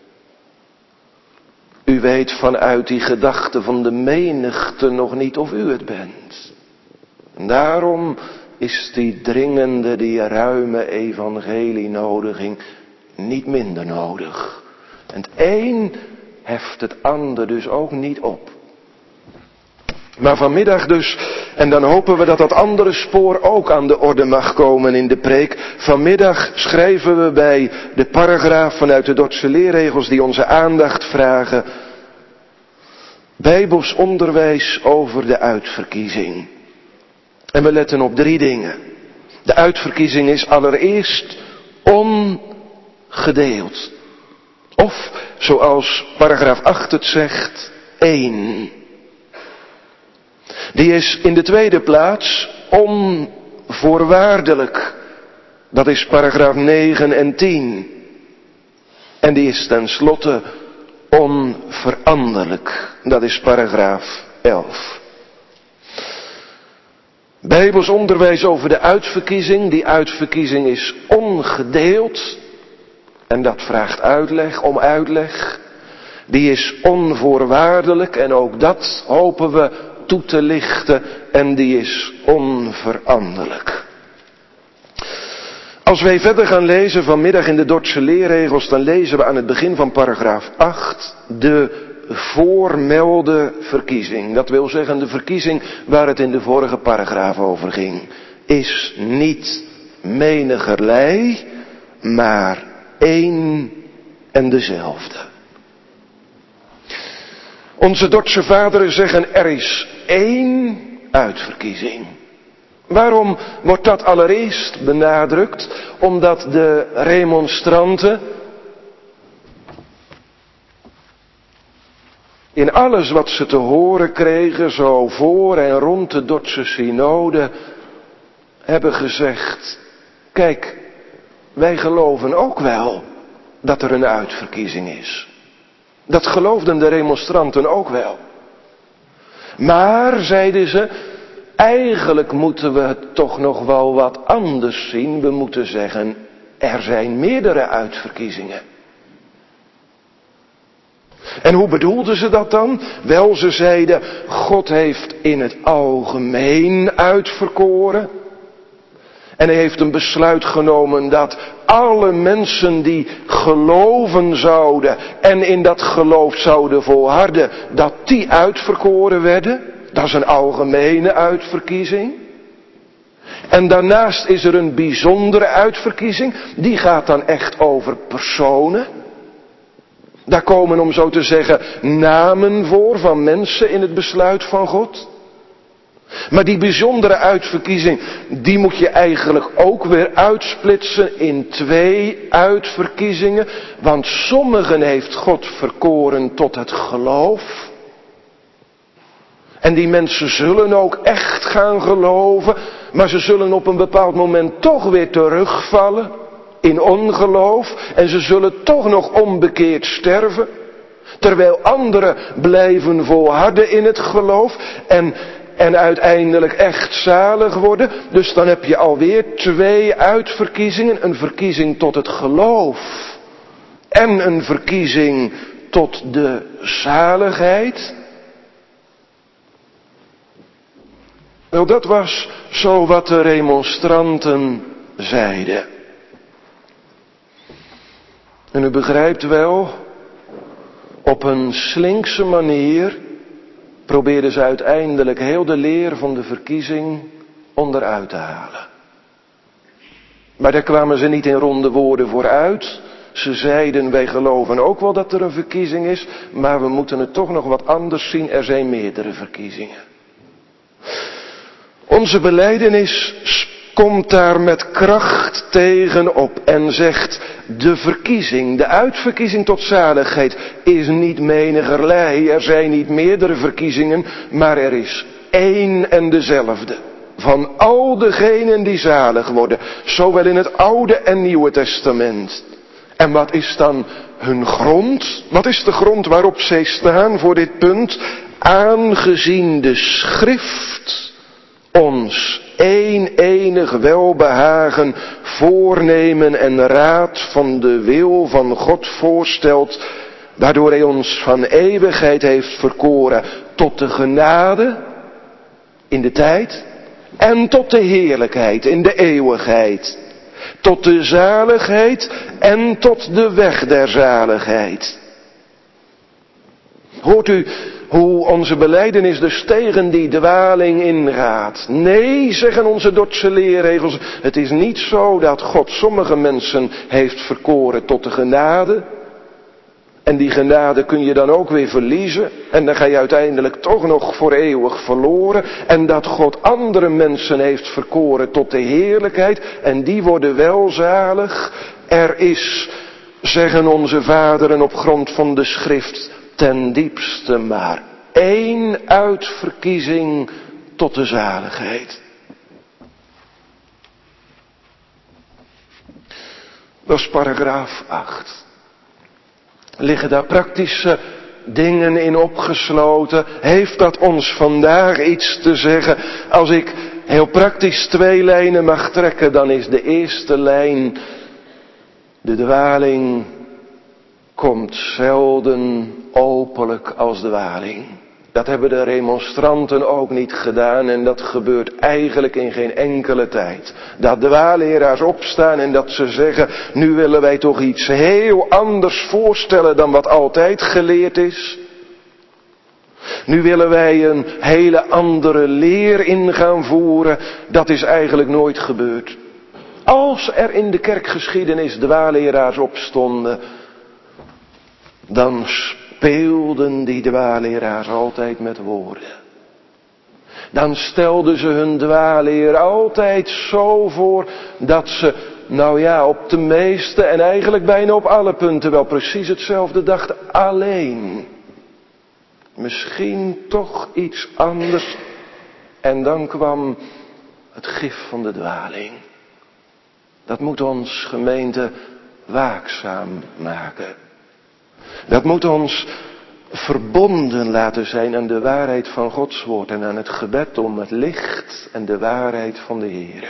U weet vanuit die gedachte van de menigte nog niet of u het bent. Daarom is die dringende, die ruime evangelienodiging niet minder nodig. En het een heft het ander dus ook niet op. Maar vanmiddag dus, en dan hopen we dat dat andere spoor ook aan de orde mag komen in de preek. Vanmiddag schrijven we bij de paragraaf vanuit de Dordtse leerregels die onze aandacht vragen. Bijbels onderwijs over de uitverkiezing. En we letten op 3 dingen. De uitverkiezing is allereerst ongedeeld. Of, zoals paragraaf 8 het zegt, 1. Die is in de tweede plaats onvoorwaardelijk. Dat is paragraaf 9 en 10. En die is tenslotte onveranderlijk. Dat is paragraaf 11. Bijbels onderwijs over de uitverkiezing. Die uitverkiezing is ongedeeld. En dat vraagt uitleg om uitleg. Die is onvoorwaardelijk en ook dat hopen we toe te lichten. En die is onveranderlijk. Als wij verder gaan lezen vanmiddag in de Dordtse leerregels, dan lezen we aan het begin van paragraaf 8 de voormelde verkiezing. Dat wil zeggen de verkiezing waar het in de vorige paragraaf over ging. Is niet menigerlei, maar één en dezelfde. Onze Dordtse vaderen zeggen er is één uitverkiezing. Waarom wordt dat allereerst benadrukt? Omdat de remonstranten in alles wat ze te horen kregen, zo voor en rond de Dordtse synode, hebben gezegd, kijk, wij geloven ook wel dat er een uitverkiezing is. Dat geloofden de remonstranten ook wel. Maar, zeiden ze, eigenlijk moeten we het toch nog wel wat anders zien. We moeten zeggen, er zijn meerdere uitverkiezingen. En hoe bedoelden ze dat dan? Wel, ze zeiden, God heeft in het algemeen uitverkoren. En hij heeft een besluit genomen dat alle mensen die geloven zouden en in dat geloof zouden volharden, dat die uitverkoren werden. Dat is een algemene uitverkiezing. En daarnaast is er een bijzondere uitverkiezing. Die gaat dan echt over personen. Daar komen, om zo te zeggen, namen voor van mensen in het besluit van God. Maar die bijzondere uitverkiezing, die moet je eigenlijk ook weer uitsplitsen in 2 uitverkiezingen. Want sommigen heeft God verkoren tot het geloof. En die mensen zullen ook echt gaan geloven, maar ze zullen op een bepaald moment toch weer terugvallen in ongeloof. En ze zullen toch nog onbekeerd sterven. Terwijl anderen blijven volharden in het geloof en uiteindelijk echt zalig worden. Dus dan heb je alweer 2 uitverkiezingen. Een verkiezing tot het geloof. En een verkiezing tot de zaligheid. Wel, dat was zo wat de remonstranten zeiden. En u begrijpt wel, op een slinkse manier probeerden ze uiteindelijk heel de leer van de verkiezing onderuit te halen. Maar daar kwamen ze niet in ronde woorden voor uit. Ze zeiden, wij geloven ook wel dat er een verkiezing is, maar we moeten het toch nog wat anders zien, er zijn meerdere verkiezingen. Onze belijdenis komt daar met kracht tegenop en zegt, de verkiezing, de uitverkiezing tot zaligheid is niet menigerlei. Er zijn niet meerdere verkiezingen, maar er is één en dezelfde. Van al degenen die zalig worden, zowel in het Oude en Nieuwe Testament. En wat is dan hun grond? Wat is de grond waarop zij staan voor dit punt? Aangezien de Schrift ons enig welbehagen, voornemen en raad van de wil van God voorstelt, waardoor hij ons van eeuwigheid heeft verkoren tot de genade in de tijd en tot de heerlijkheid in de eeuwigheid, tot de zaligheid en tot de weg der zaligheid. Hoort u hoe onze belijdenis dus tegen die dwaling ingaat? Nee, zeggen onze Dordtse leerregels, het is niet zo dat God sommige mensen heeft verkoren tot de genade. En die genade kun je dan ook weer verliezen. En dan ga je uiteindelijk toch nog voor eeuwig verloren. En dat God andere mensen heeft verkoren tot de heerlijkheid. En die worden wel zalig. Er is, zeggen onze vaderen op grond van de schrift, ten diepste maar 1 uitverkiezing tot de zaligheid. Dat is paragraaf 8. Liggen daar praktische dingen in opgesloten? Heeft dat ons vandaag iets te zeggen? Als ik heel praktisch 2 lijnen mag trekken, dan is de eerste lijn: de dwaling komt zelden openlijk als dwaling. Dat hebben de remonstranten ook niet gedaan en dat gebeurt eigenlijk in geen enkele tijd. Dat dwaaleraars opstaan en dat ze zeggen, nu willen wij toch iets heel anders voorstellen dan wat altijd geleerd is. Nu willen wij een hele andere leer in gaan voeren. Dat is eigenlijk nooit gebeurd. Als er in de kerkgeschiedenis dwaaleraars opstonden, dan speelden die dwaaleraars altijd met woorden. Dan stelden ze hun dwaalleer altijd zo voor dat ze, op de meeste en eigenlijk bijna op alle punten wel precies hetzelfde dachten. Alleen, misschien toch iets anders. En dan kwam het gif van de dwaling. Dat moet ons, gemeente, waakzaam maken. Dat moet ons verbonden laten zijn aan de waarheid van Gods woord en aan het gebed om het licht en de waarheid van de Heer.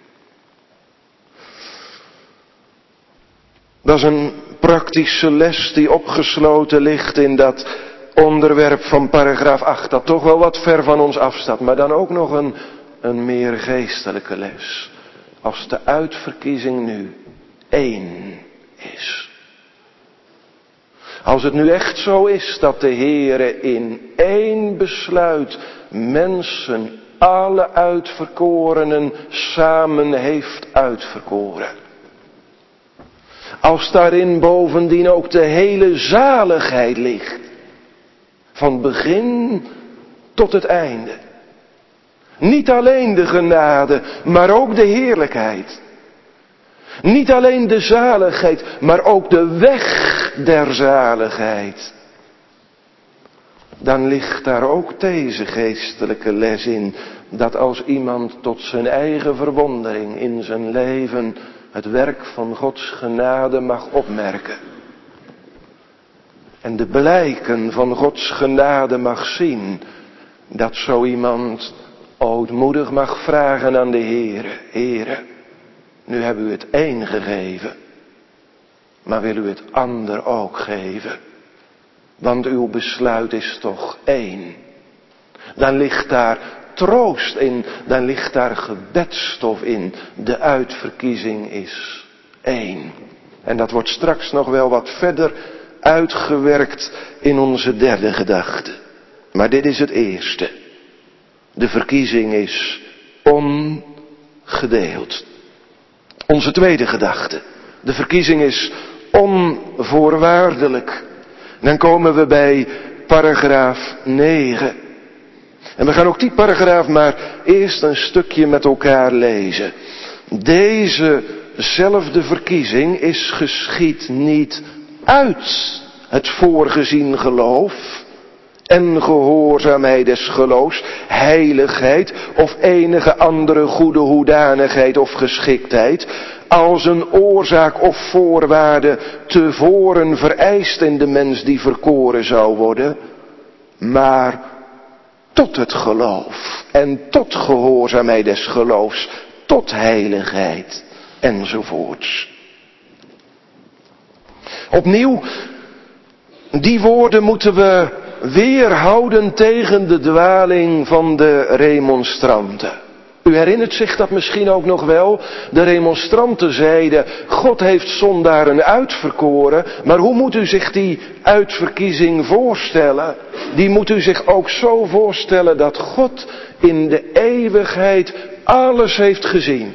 Dat is een praktische les die opgesloten ligt in dat onderwerp van paragraaf 8, dat toch wel wat ver van ons afstaat, maar dan ook nog een meer geestelijke les. Als de uitverkiezing nu 1 is. Als het nu echt zo is dat de Heere in 1 besluit mensen, alle uitverkorenen, samen heeft uitverkoren. Als daarin bovendien ook de hele zaligheid ligt. Van begin tot het einde. Niet alleen de genade, maar ook de heerlijkheid. Niet alleen de zaligheid, maar ook de weg der zaligheid. Dan ligt daar ook deze geestelijke les in, dat als iemand tot zijn eigen verwondering in zijn leven het werk van Gods genade mag opmerken. En de blijken van Gods genade mag zien, dat zo iemand ootmoedig mag vragen aan de Heere: Heere, nu hebben u het een gegeven, maar wil u het ander ook geven? Want uw besluit is toch één. Dan ligt daar troost in, dan ligt daar gebedstof in. De uitverkiezing is één. En dat wordt straks nog wel wat verder uitgewerkt in onze derde gedachte. Maar dit is het eerste. De verkiezing is ongedeeld. Onze tweede gedachte. De verkiezing is onvoorwaardelijk. Dan komen we bij paragraaf 9. En we gaan ook die paragraaf maar eerst een stukje met elkaar lezen. Dezezelfde verkiezing is geschied niet uit het voorgezien geloof en gehoorzaamheid des geloofs, heiligheid of enige andere goede hoedanigheid of geschiktheid, als een oorzaak of voorwaarde tevoren vereist in de mens die verkoren zou worden, maar tot het geloof en tot gehoorzaamheid des geloofs, tot heiligheid enzovoorts. Opnieuw, die woorden moeten we weerhouden tegen de dwaling van de remonstranten. U herinnert zich dat misschien ook nog wel. De remonstranten zeiden: God heeft zondaren uitverkoren. Maar hoe moet u zich die uitverkiezing voorstellen? Die moet u zich ook zo voorstellen dat God in de eeuwigheid alles heeft gezien.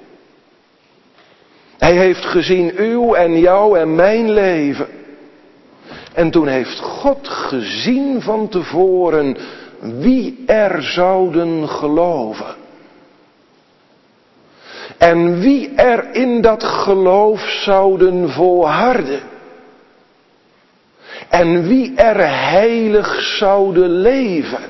Hij heeft gezien uw en jouw en mijn leven. En toen heeft God gezien van tevoren wie er zouden geloven. En wie er in dat geloof zouden volharden. En wie er heilig zouden leven.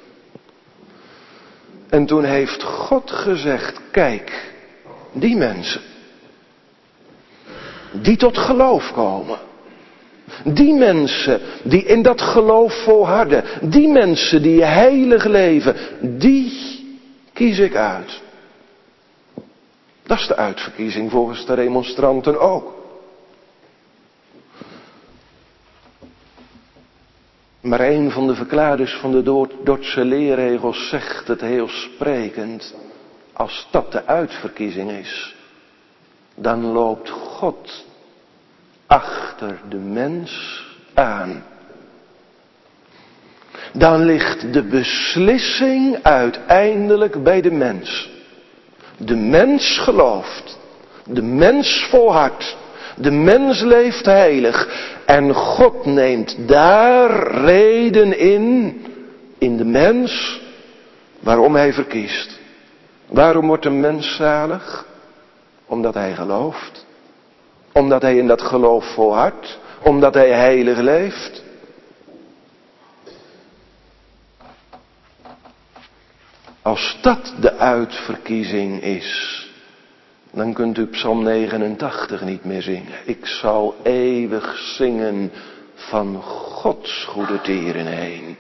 En toen heeft God gezegd: kijk, die mensen, die tot geloof komen. Die mensen die in dat geloof volharden. Die mensen die heilig leven. Die kies ik uit. Dat is de uitverkiezing volgens de remonstranten ook. Maar een van de verklaarders van de Dordtse leerregels zegt het heel sprekend: als dat de uitverkiezing is, dan loopt God achter de mens aan. Dan ligt de beslissing uiteindelijk bij de mens. De mens gelooft. De mens volhardt. De mens leeft heilig. En God neemt daar reden in de mens, waarom hij verkiest. Waarom wordt een mens zalig? Omdat hij gelooft. Omdat hij in dat geloof volhardt. Omdat hij heilig leeft. Als dat de uitverkiezing is, dan kunt u Psalm 89 niet meer zingen. Ik zal eeuwig zingen van Gods goede teren heen.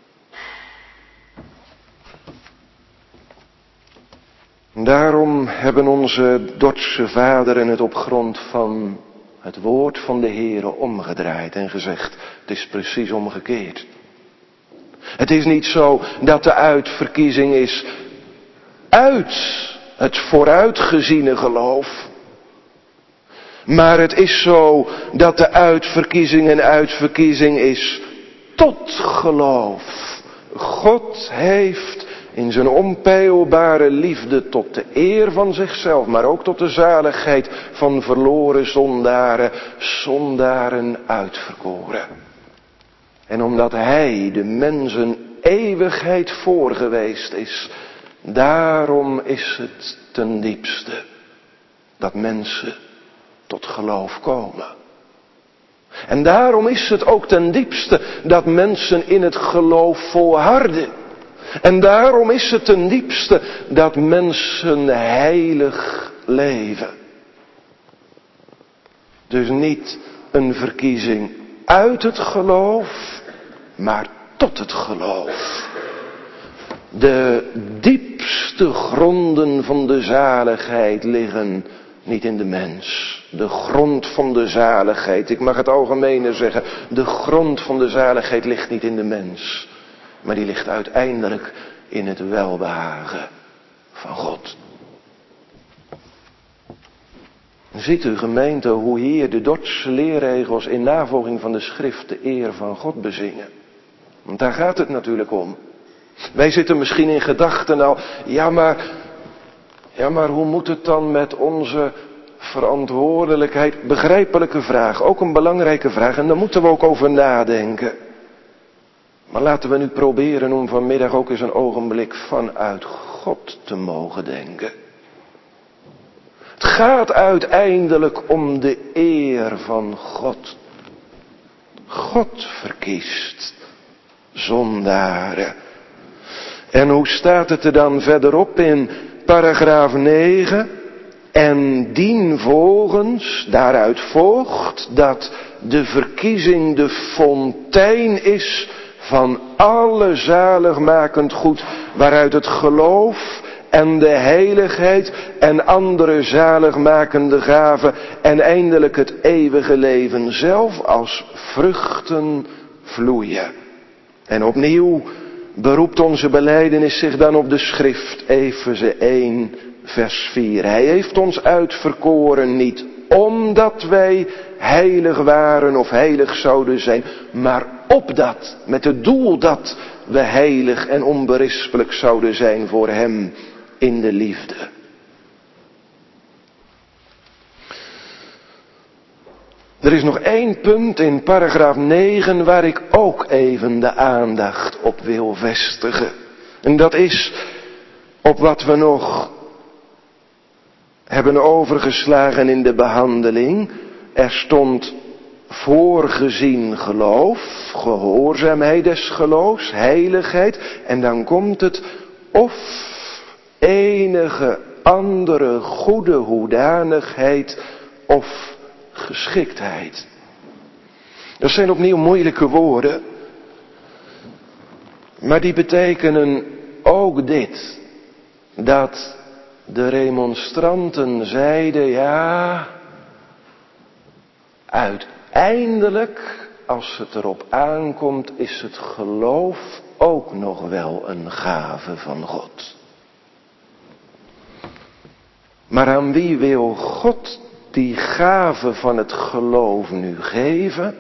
Daarom hebben onze Dordtse vaderen het op grond van het woord van de Heere omgedraaid en gezegd: het is precies omgekeerd. Het is niet zo dat de uitverkiezing is uit het vooruitgeziene geloof. Maar het is zo dat de uitverkiezing een uitverkiezing is tot geloof. God heeft in zijn onpeilbare liefde tot de eer van zichzelf, maar ook tot de zaligheid van verloren zondaren uitverkoren. En omdat hij de mensen eeuwigheid voor geweest is, Daarom is het ten diepste dat mensen tot geloof komen. En daarom is het ook ten diepste dat mensen in het geloof volharden. En daarom is het ten diepste dat mensen heilig leven. Dus niet een verkiezing uit het geloof, maar tot het geloof. De diepste gronden van de zaligheid liggen niet in de mens. De grond van de zaligheid, ik mag het algemene zeggen, de grond van de zaligheid ligt niet in de mens. Maar die ligt uiteindelijk in het welbehagen van God. Ziet u, gemeente, hoe hier de Dordtse leerregels in navolging van de schrift de eer van God bezingen. Want daar gaat het natuurlijk om. Wij zitten misschien in gedachten al, ja maar hoe moet het dan met onze verantwoordelijkheid? Begrijpelijke vraag, ook een belangrijke vraag en daar moeten we ook over nadenken. Maar laten we nu proberen om vanmiddag ook eens een ogenblik vanuit God te mogen denken. Het gaat uiteindelijk om de eer van God. God verkiest zondaren. En hoe staat het er dan verderop in paragraaf 9? En dienvolgens daaruit volgt dat de verkiezing de fontein is van alle zaligmakend goed, waaruit het geloof en de heiligheid en andere zaligmakende gaven en eindelijk het eeuwige leven zelf als vruchten vloeien. En opnieuw beroept onze belijdenis zich dan op de schrift, Efeze 1 vers 4. Hij heeft ons uitverkoren niet omdat wij heilig waren of heilig zouden zijn, maar opdat, met het doel dat we heilig en onberispelijk zouden zijn voor hem in de liefde. Er is nog één punt in paragraaf 9 waar ik ook even de aandacht op wil vestigen. En dat is op wat we nog hebben overgeslagen in de behandeling. Er stond voorgezien geloof, gehoorzaamheid des geloofs, heiligheid. En dan komt het of enige andere goede hoedanigheid of geschiktheid. Dat zijn opnieuw moeilijke woorden. Maar die betekenen ook dit. Dat de remonstranten zeiden, ja, uiteindelijk, als het erop aankomt, is het geloof ook nog wel een gave van God. Maar aan wie wil God die gave van het geloof nu geven?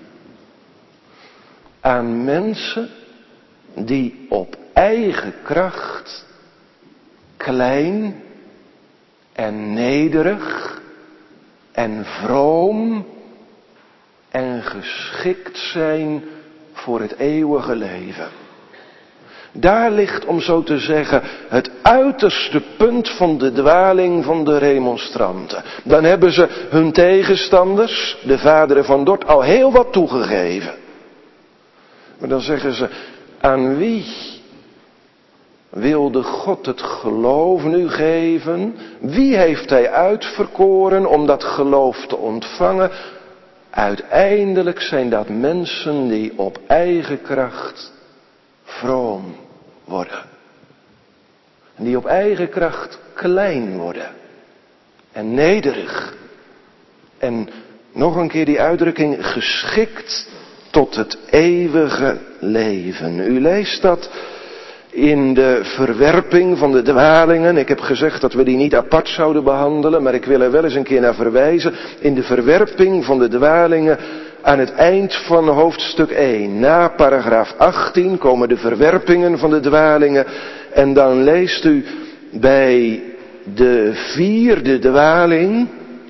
Aan mensen die op eigen kracht klein en nederig en vroom en geschikt zijn voor het eeuwige leven. Daar ligt, om zo te zeggen, het uiterste punt van de dwaling van de remonstranten. Dan hebben ze hun tegenstanders, de vaderen van Dort, al heel wat toegegeven. Maar dan zeggen ze, aan wie wilde God het geloof nu geven? Wie heeft hij uitverkoren om dat geloof te ontvangen? Uiteindelijk zijn dat mensen die op eigen kracht vroom worden. En die op eigen kracht klein worden. En nederig. En nog een keer die uitdrukking, geschikt tot het eeuwige leven. U leest dat in de verwerping van de dwalingen. Ik heb gezegd dat we die niet apart zouden behandelen, maar ik wil er wel eens een keer naar verwijzen. In de verwerping van de dwalingen aan het eind van hoofdstuk 1. Na paragraaf 18 komen de verwerpingen van de dwalingen. En dan leest u bij de 4e dwaling.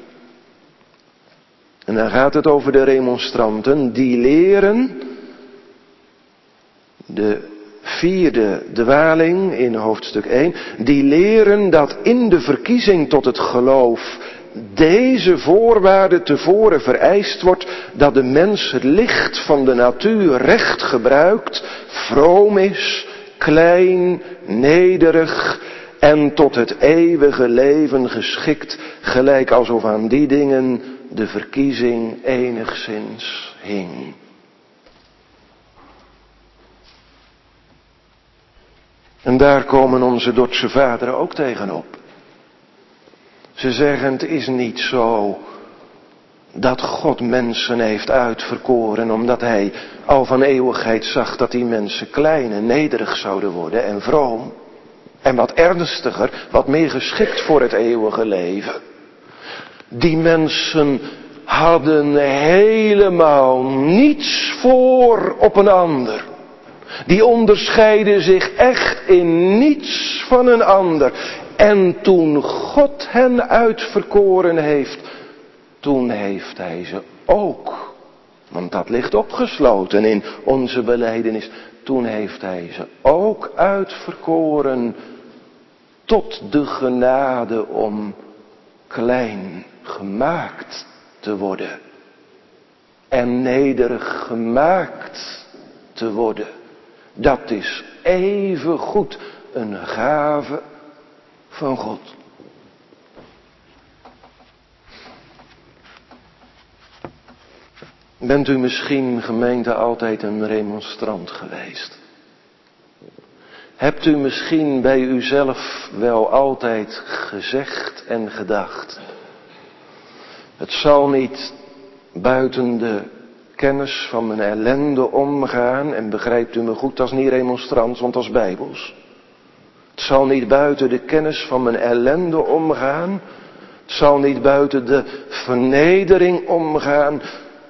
En dan gaat het over de remonstranten. Die leren, de vierde dwaling in hoofdstuk 1. Die leren dat in de verkiezing tot het geloof deze voorwaarde tevoren vereist wordt, dat de mens het licht van de natuur recht gebruikt, vroom is, klein, nederig en tot het eeuwige leven geschikt, gelijk alsof aan die dingen de verkiezing enigszins hing. En daar komen onze Dordtse vaderen ook tegenop. Ze zeggen, het is niet zo dat God mensen heeft uitverkoren omdat hij al van eeuwigheid zag dat die mensen klein en nederig zouden worden en vroom. En wat ernstiger, wat meer geschikt voor het eeuwige leven. Die mensen hadden helemaal niets voor op een ander. Die onderscheiden zich echt in niets van een ander. En toen God hen uitverkoren heeft, toen heeft hij ze ook, want dat ligt opgesloten in onze belijdenis, toen heeft hij ze ook uitverkoren tot de genade om klein gemaakt te worden en nederig gemaakt te worden. Dat is even goed een gave van God. Bent u misschien, gemeente, altijd een remonstrant geweest? Hebt u misschien bij uzelf wel altijd gezegd en gedacht: het zal niet buiten de kennis van mijn ellende omgaan, en begrijpt u me goed, dat is niet remonstrants, want dat is bijbels. Het zal niet buiten de kennis van mijn ellende omgaan. Het zal niet buiten de vernedering omgaan.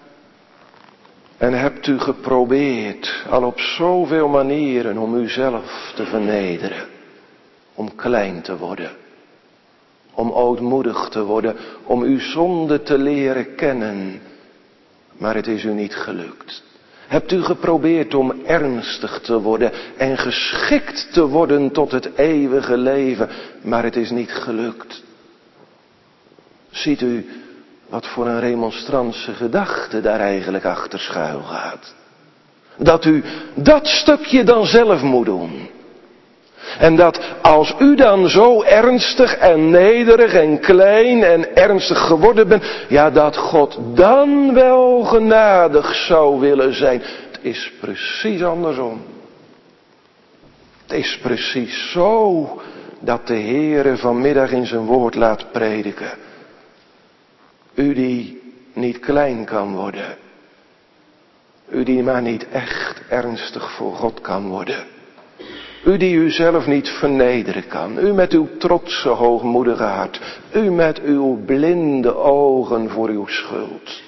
En hebt u geprobeerd, al op zoveel manieren, om uzelf te vernederen. Om klein te worden. Om ootmoedig te worden. Om uw zonde te leren kennen. Maar het is u niet gelukt. Hebt u geprobeerd om ernstig te worden en geschikt te worden tot het eeuwige leven, maar het is niet gelukt. Ziet u wat voor een remonstrantse gedachte daar eigenlijk achter schuil gaat? Dat u dat stukje dan zelf moet doen. En dat als u dan zo ernstig en nederig en klein en ernstig geworden bent, ja, dat God dan wel genadig zou willen zijn. Het is precies andersom. Het is precies zo dat de Heere vanmiddag in zijn woord laat prediken. U die niet klein kan worden. U die maar niet echt ernstig voor God kan worden. U die uzelf niet vernederen kan. U met uw trotse hoogmoedige hart. U met uw blinde ogen voor uw schuld.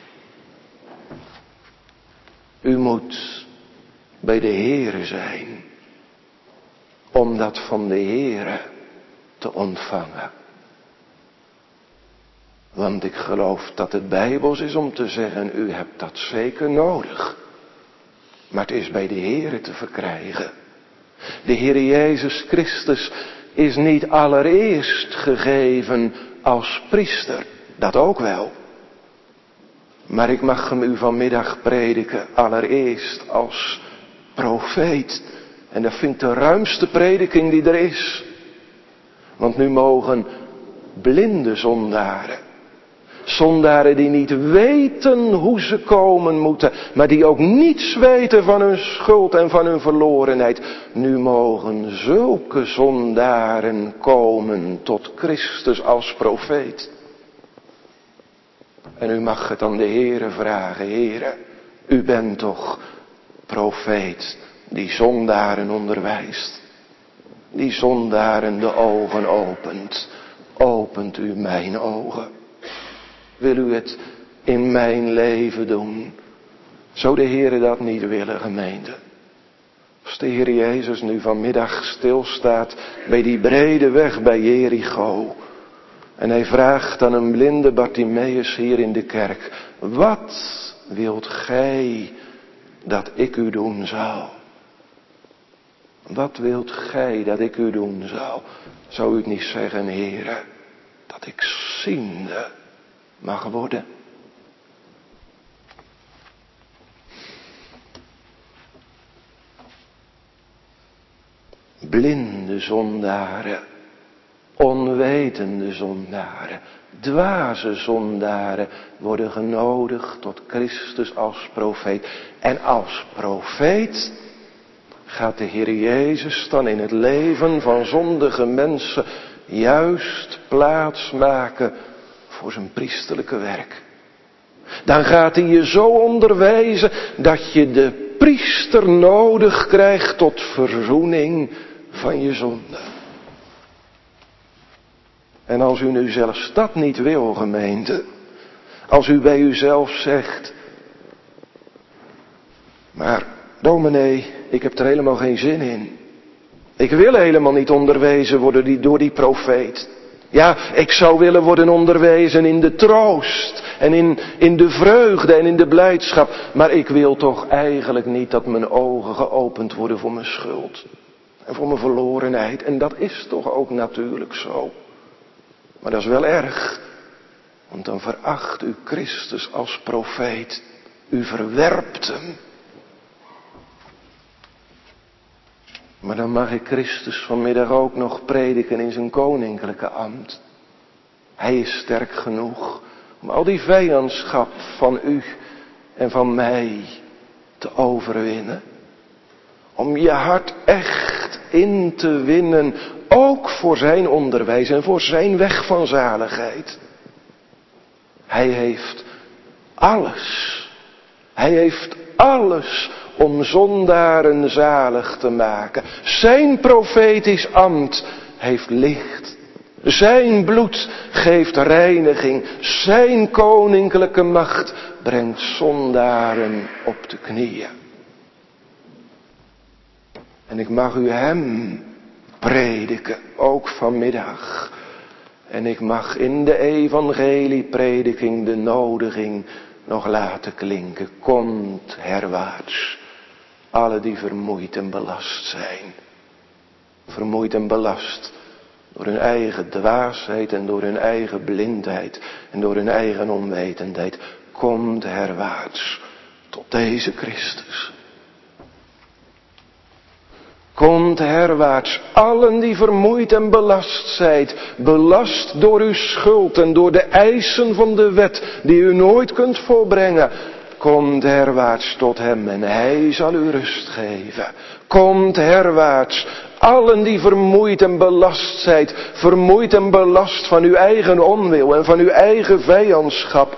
U moet bij de Heere zijn. Om dat van de Heere te ontvangen. Want ik geloof dat het bijbels is om te zeggen, u hebt dat zeker nodig. Maar het is bij de Heere te verkrijgen. De Heer Jezus Christus is niet allereerst gegeven als priester, dat ook wel. Maar ik mag hem u vanmiddag prediken allereerst als profeet. En dat vind ik de ruimste prediking die er is. Want nu mogen blinde zondaren, zondaren die niet weten hoe ze komen moeten, maar die ook niets weten van hun schuld en van hun verlorenheid. Nu mogen zulke zondaren komen tot Christus als profeet. En u mag het aan de Heere vragen: Heere, u bent toch profeet die zondaren onderwijst. Die zondaren de ogen opent. Opent u mijn ogen. Wil u het in mijn leven doen? Zou de Heere dat niet willen, gemeente? Als de Heer Jezus nu vanmiddag stilstaat bij die brede weg bij Jericho. En hij vraagt aan een blinde Bartimeus hier in de kerk: wat wilt gij dat ik u doen zal? Wat wilt gij dat ik u doen zou? Zou u het niet zeggen, Heere, dat ik ziende mag worden? Blinde zondaren, onwetende zondaren, dwaze zondaren worden genodigd tot Christus als profeet. En als profeet gaat de Heer Jezus dan in het leven van zondige mensen juist plaats maken voor zijn priesterlijke werk. Dan gaat hij je zo onderwijzen dat je de priester nodig krijgt tot verzoening van je zonde. En als u nu zelfs dat niet wil, gemeente, als u bij uzelf zegt, maar dominee, ik heb er helemaal geen zin in. Ik wil helemaal niet onderwezen worden door die profeet. Ja, ik zou willen worden onderwezen in de troost en in de vreugde en in de blijdschap. Maar ik wil toch eigenlijk niet dat mijn ogen geopend worden voor mijn schuld. En voor mijn verlorenheid. En dat is toch ook natuurlijk zo. Maar dat is wel erg. Want dan veracht u Christus als profeet. U verwerpt hem. Maar dan mag ik Christus vanmiddag ook nog prediken in zijn koninklijke ambt. Hij is sterk genoeg om al die vijandschap van u en van mij te overwinnen. Om je hart echt in te winnen, ook voor zijn onderwijs en voor zijn weg van zaligheid. Hij heeft alles. Hij heeft alles om zondaren zalig te maken. Zijn profetisch ambt heeft licht. Zijn bloed geeft reiniging. Zijn koninklijke macht brengt zondaren op de knieën. En ik mag u hem prediken, ook vanmiddag. En ik mag in de evangelieprediking de nodiging nog laten klinken. Komt herwaarts, alle die vermoeid en belast zijn. Vermoeid en belast door hun eigen dwaasheid en door hun eigen blindheid en door hun eigen onwetendheid. Komt herwaarts tot deze Christus. Komt herwaarts, allen die vermoeid en belast zijt, belast door uw schuld en door de eisen van de wet die u nooit kunt volbrengen. Komt herwaarts tot hem en hij zal u rust geven. Komt herwaarts, allen die vermoeid en belast zijt, vermoeid en belast van uw eigen onwil en van uw eigen vijandschap.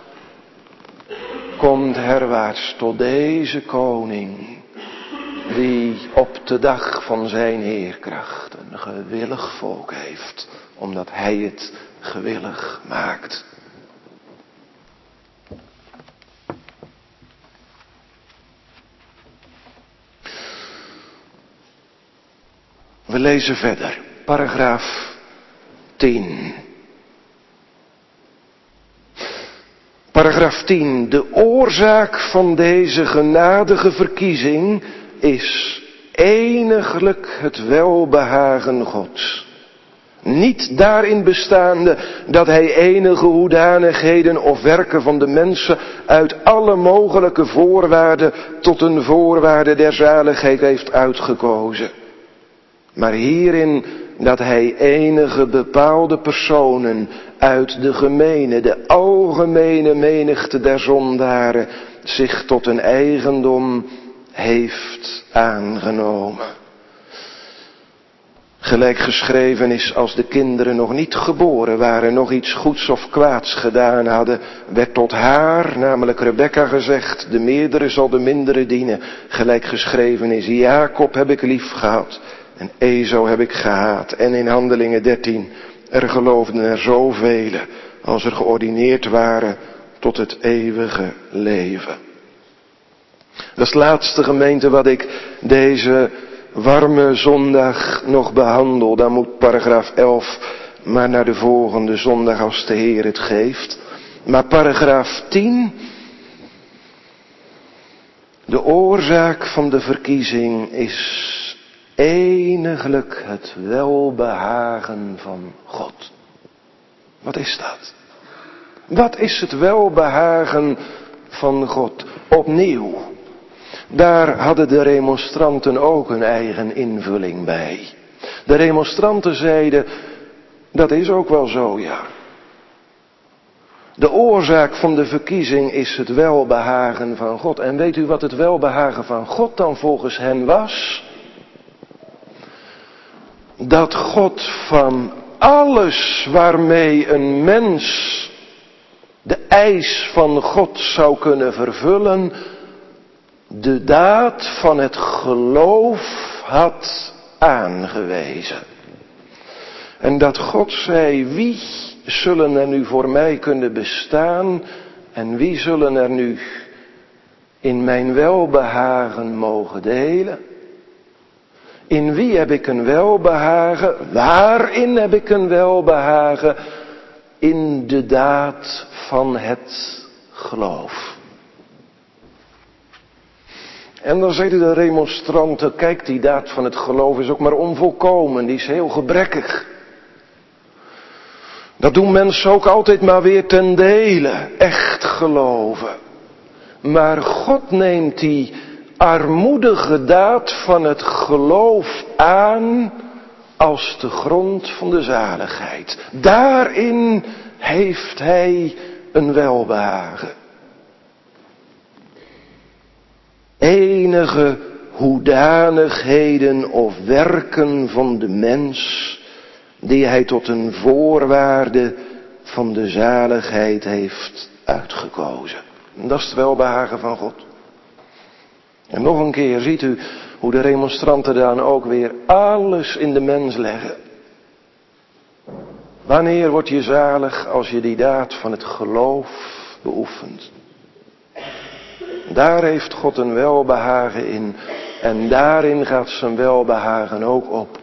Komt herwaarts tot deze koning, die op de dag van zijn heerkracht een gewillig volk heeft, omdat hij het gewillig maakt. We lezen verder, paragraaf 10. Paragraaf 10. De oorzaak van deze genadige verkiezing is eniglijk het welbehagen Gods. Niet daarin bestaande dat hij enige hoedanigheden of werken van de mensen uit alle mogelijke voorwaarden tot een voorwaarde der zaligheid heeft uitgekozen. Maar hierin dat hij enige bepaalde personen uit de gemene, de algemene menigte der zondaren zich tot een eigendom heeft aangenomen. Gelijk geschreven is, als de kinderen nog niet geboren waren, nog iets goeds of kwaads gedaan hadden, werd tot haar, namelijk Rebekka, gezegd, de meerdere zal de mindere dienen. Gelijk geschreven is, Jacob heb ik lief gehad en Esau heb ik gehaat. En in Handelingen 13, er geloofden er zoveel als er geordineerd waren tot het eeuwige leven. Dat is het laatste, gemeente, wat ik deze warme zondag nog behandel. Dan moet paragraaf 11 maar naar de volgende zondag als de Heer het geeft. Maar paragraaf 10, de oorzaak van de verkiezing is eniglijk het welbehagen van God. Wat is dat? Wat is het welbehagen van God? Opnieuw, daar hadden de remonstranten ook een eigen invulling bij. De remonstranten zeiden, dat is ook wel zo, ja. De oorzaak van de verkiezing is het welbehagen van God. En weet u wat het welbehagen van God dan volgens hen was? Dat God van alles waarmee een mens de eis van God zou kunnen vervullen, de daad van het geloof had aangewezen. En dat God zei, wie zullen er nu voor mij kunnen bestaan en wie zullen er nu in mijn welbehagen mogen delen? In wie heb ik een welbehagen? Waarin heb ik een welbehagen? In de daad van het geloof. En dan zeiden de remonstranten, kijk, die daad van het geloof is ook maar onvolkomen, die is heel gebrekkig. Dat doen mensen ook altijd maar weer ten dele, echt geloven. Maar God neemt die armoedige daad van het geloof aan als de grond van de zaligheid. Daarin heeft Hij een welbehagen. Enige hoedanigheden of werken van de mens die Hij tot een voorwaarde van de zaligheid heeft uitgekozen. En dat is het welbehagen van God. En nog een keer ziet u hoe de remonstranten dan ook weer alles in de mens leggen. Wanneer word je zalig als je die daad van het geloof beoefent? Daar heeft God een welbehagen in en daarin gaat zijn welbehagen ook op.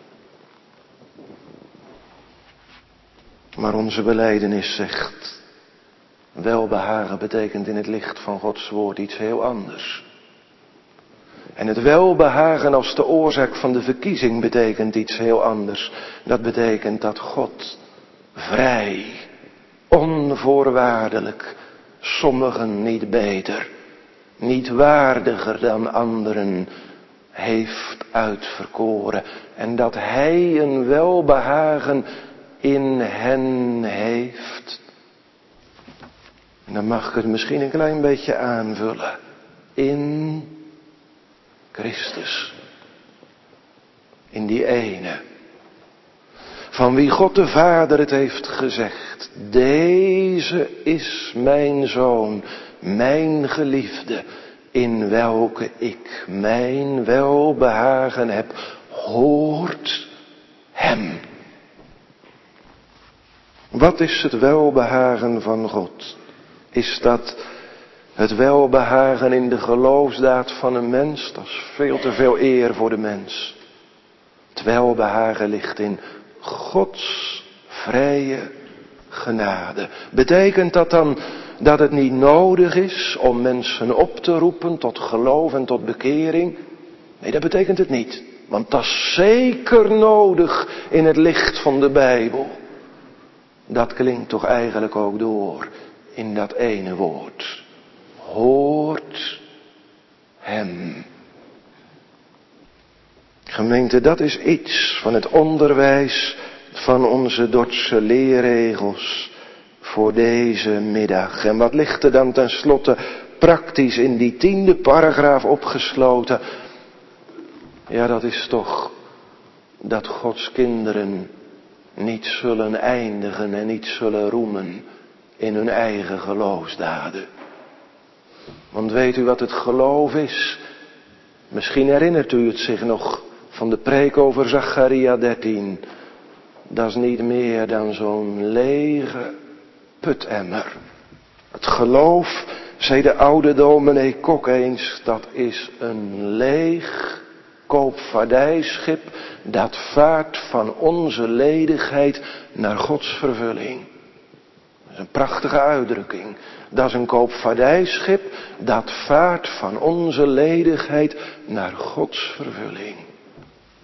Maar onze belijdenis zegt, welbehagen betekent in het licht van Gods woord iets heel anders. En het welbehagen als de oorzaak van de verkiezing betekent iets heel anders. Dat betekent dat God vrij, onvoorwaardelijk, sommigen niet beter, niet waardiger dan anderen heeft uitverkoren. En dat Hij een welbehagen in hen heeft. En dan mag ik het misschien een klein beetje aanvullen. In Christus. In die ene. Van wie God de Vader het heeft gezegd. Deze is mijn Zoon, mijn geliefde, in welke ik mijn welbehagen heb. Hoort Hem. Wat is het welbehagen van God? Is dat het welbehagen in de geloofsdaad van een mens? Dat is veel te veel eer voor de mens. Het welbehagen ligt in Gods vrije genade. Betekent dat dan dat het niet nodig is om mensen op te roepen tot geloof en tot bekering? Nee, dat betekent het niet. Want dat is zeker nodig in het licht van de Bijbel. Dat klinkt toch eigenlijk ook door in dat ene woord. Hoort Hem. Gemeente, dat is iets van het onderwijs van onze Dordtse leerregels voor deze middag. En wat ligt er dan tenslotte praktisch in die 10e paragraaf opgesloten? Ja, dat is toch dat Gods kinderen niet zullen eindigen en niet zullen roemen in hun eigen geloofsdaden. Want weet u wat het geloof is? Misschien herinnert u het zich nog van de preek over Zacharia 13. Dat is niet meer dan zo'n lege putemmer. Het geloof, zei de oude dominee Kok eens, dat is een leeg koopvaardijschip dat vaart van onze ledigheid naar Gods vervulling. Dat is een prachtige uitdrukking. Dat is een koopvaardijschip dat vaart van onze ledigheid naar Gods vervulling.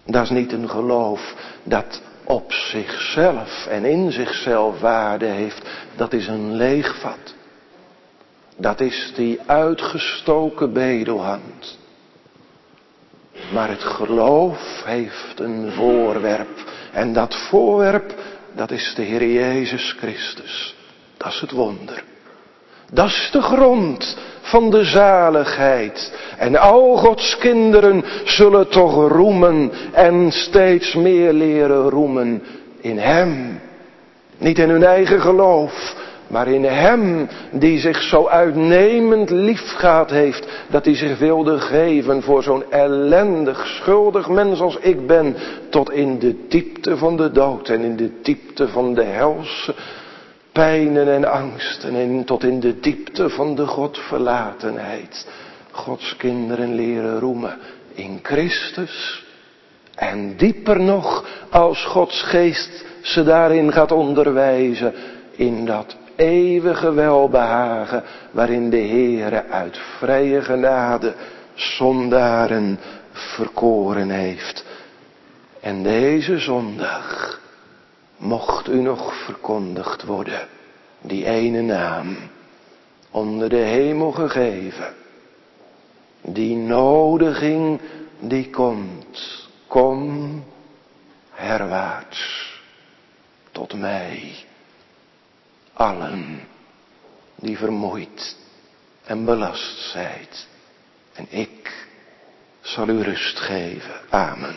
Dat is niet een geloof dat op zichzelf en in zichzelf waarde heeft. Dat is een leeg vat. Dat is die uitgestoken bedelhand. Maar het geloof heeft een voorwerp. En dat voorwerp, dat is de Heer Jezus Christus. Dat is het wonder. Dat is de grond van de zaligheid. En al Gods kinderen zullen toch roemen en steeds meer leren roemen in Hem. Niet in hun eigen geloof, maar in Hem die zich zo uitnemend liefgehad heeft, dat Hij zich wilde geven voor zo'n ellendig, schuldig mens als ik ben, tot in de diepte van de dood en in de diepte van de helse pijnen en angsten en tot in de diepte van de Godverlatenheid. Gods kinderen leren roemen in Christus. En dieper nog, als Gods geest ze daarin gaat onderwijzen, in dat eeuwige welbehagen waarin de Heere uit vrije genade zondaren verkoren heeft. En deze zondag mocht u nog verkondigd worden, die ene naam, onder de hemel gegeven, die nodiging die komt, kom herwaarts tot mij, allen die vermoeid en belast zijt, en ik zal u rust geven. Amen.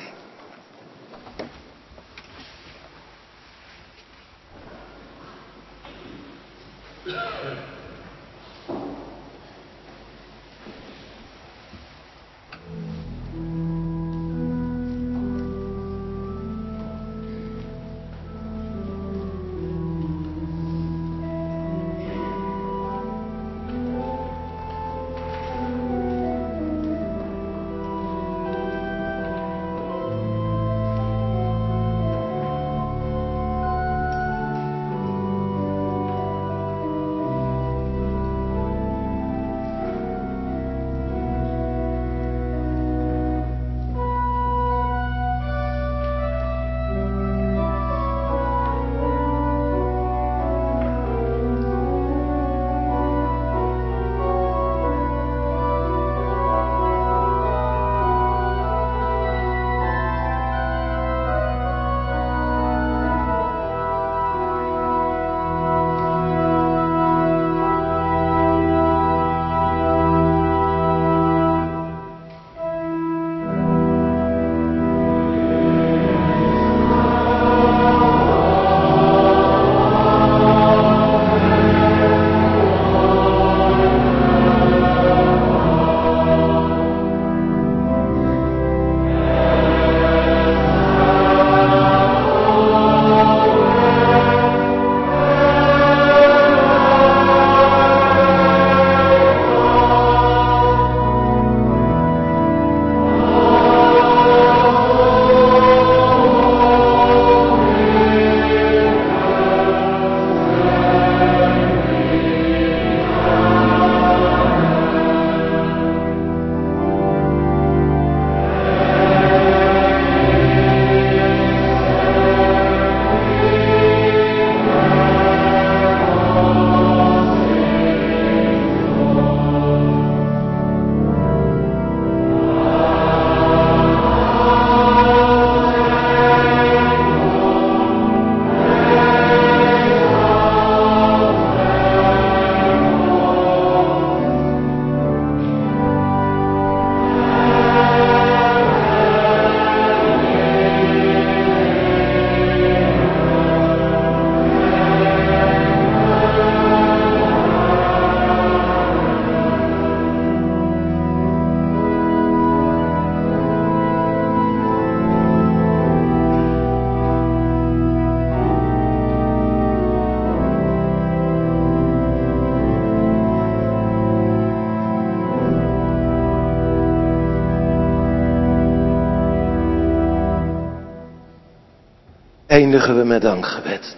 Eindigen we met dankgebed.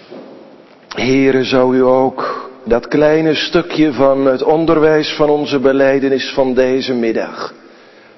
Heere, zou u ook dat kleine stukje van het onderwijs van onze belijdenis van deze middag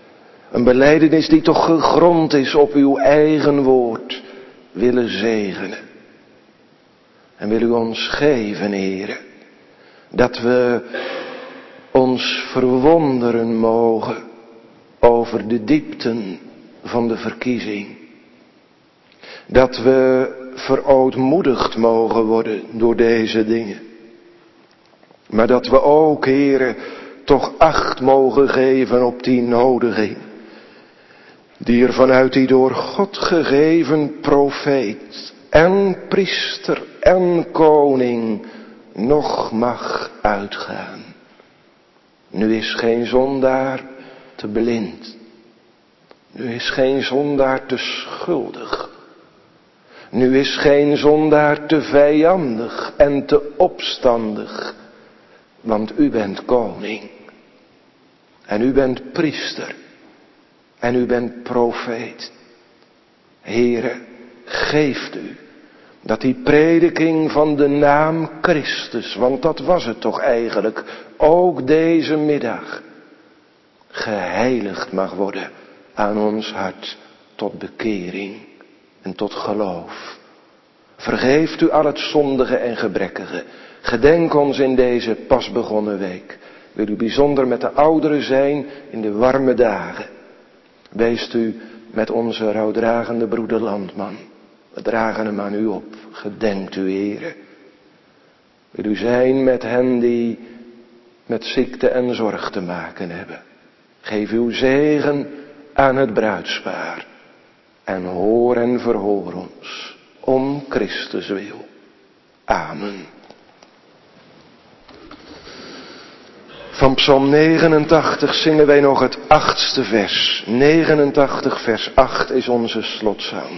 Een belijdenis die toch gegrond is op uw eigen woord, willen zegenen. En wil u ons geven, Heere, dat we ons verwonderen mogen over de diepten van de verkiezing. Dat we verootmoedigd mogen worden door deze dingen. Maar dat we ook, Heere, toch acht mogen geven op die nodiging. Die er vanuit die door God gegeven profeet en priester en koning nog mag uitgaan. Nu is geen zondaar te blind. Nu is geen zondaar te schuldig. Nu is geen zondaar te vijandig en te opstandig. Want u bent koning. En u bent priester. En u bent profeet. Heere, geeft u dat die prediking van de naam Christus, want dat was het toch eigenlijk, ook deze middag, geheiligd mag worden aan ons hart tot bekering en tot geloof. Vergeeft u al het zondige en gebrekkige. Gedenk ons in deze pas begonnen week. Wil u bijzonder met de ouderen zijn in de warme dagen. Weest u met onze rouwdragende broeder Landman. We dragen hem aan u op. Gedenkt u, Heere. Wil u zijn met hen die met ziekte en zorg te maken hebben. Geef uw zegen aan het bruidspaar. En hoor en verhoor ons. Om Christus wil. Amen. Van Psalm 89 zingen wij nog het 8e vers. 89 vers 8 is onze slotzang.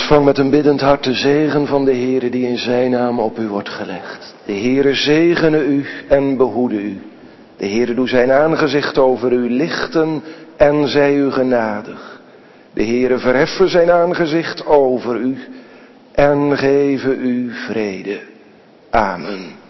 Ontvang met een biddend hart de zegen van de Heere die in zijn naam op u wordt gelegd. De Heere zegene u en behoede u. De Heere doe zijn aangezicht over u lichten en zij u genadig. De Heere verheffen zijn aangezicht over u en geven u vrede. Amen.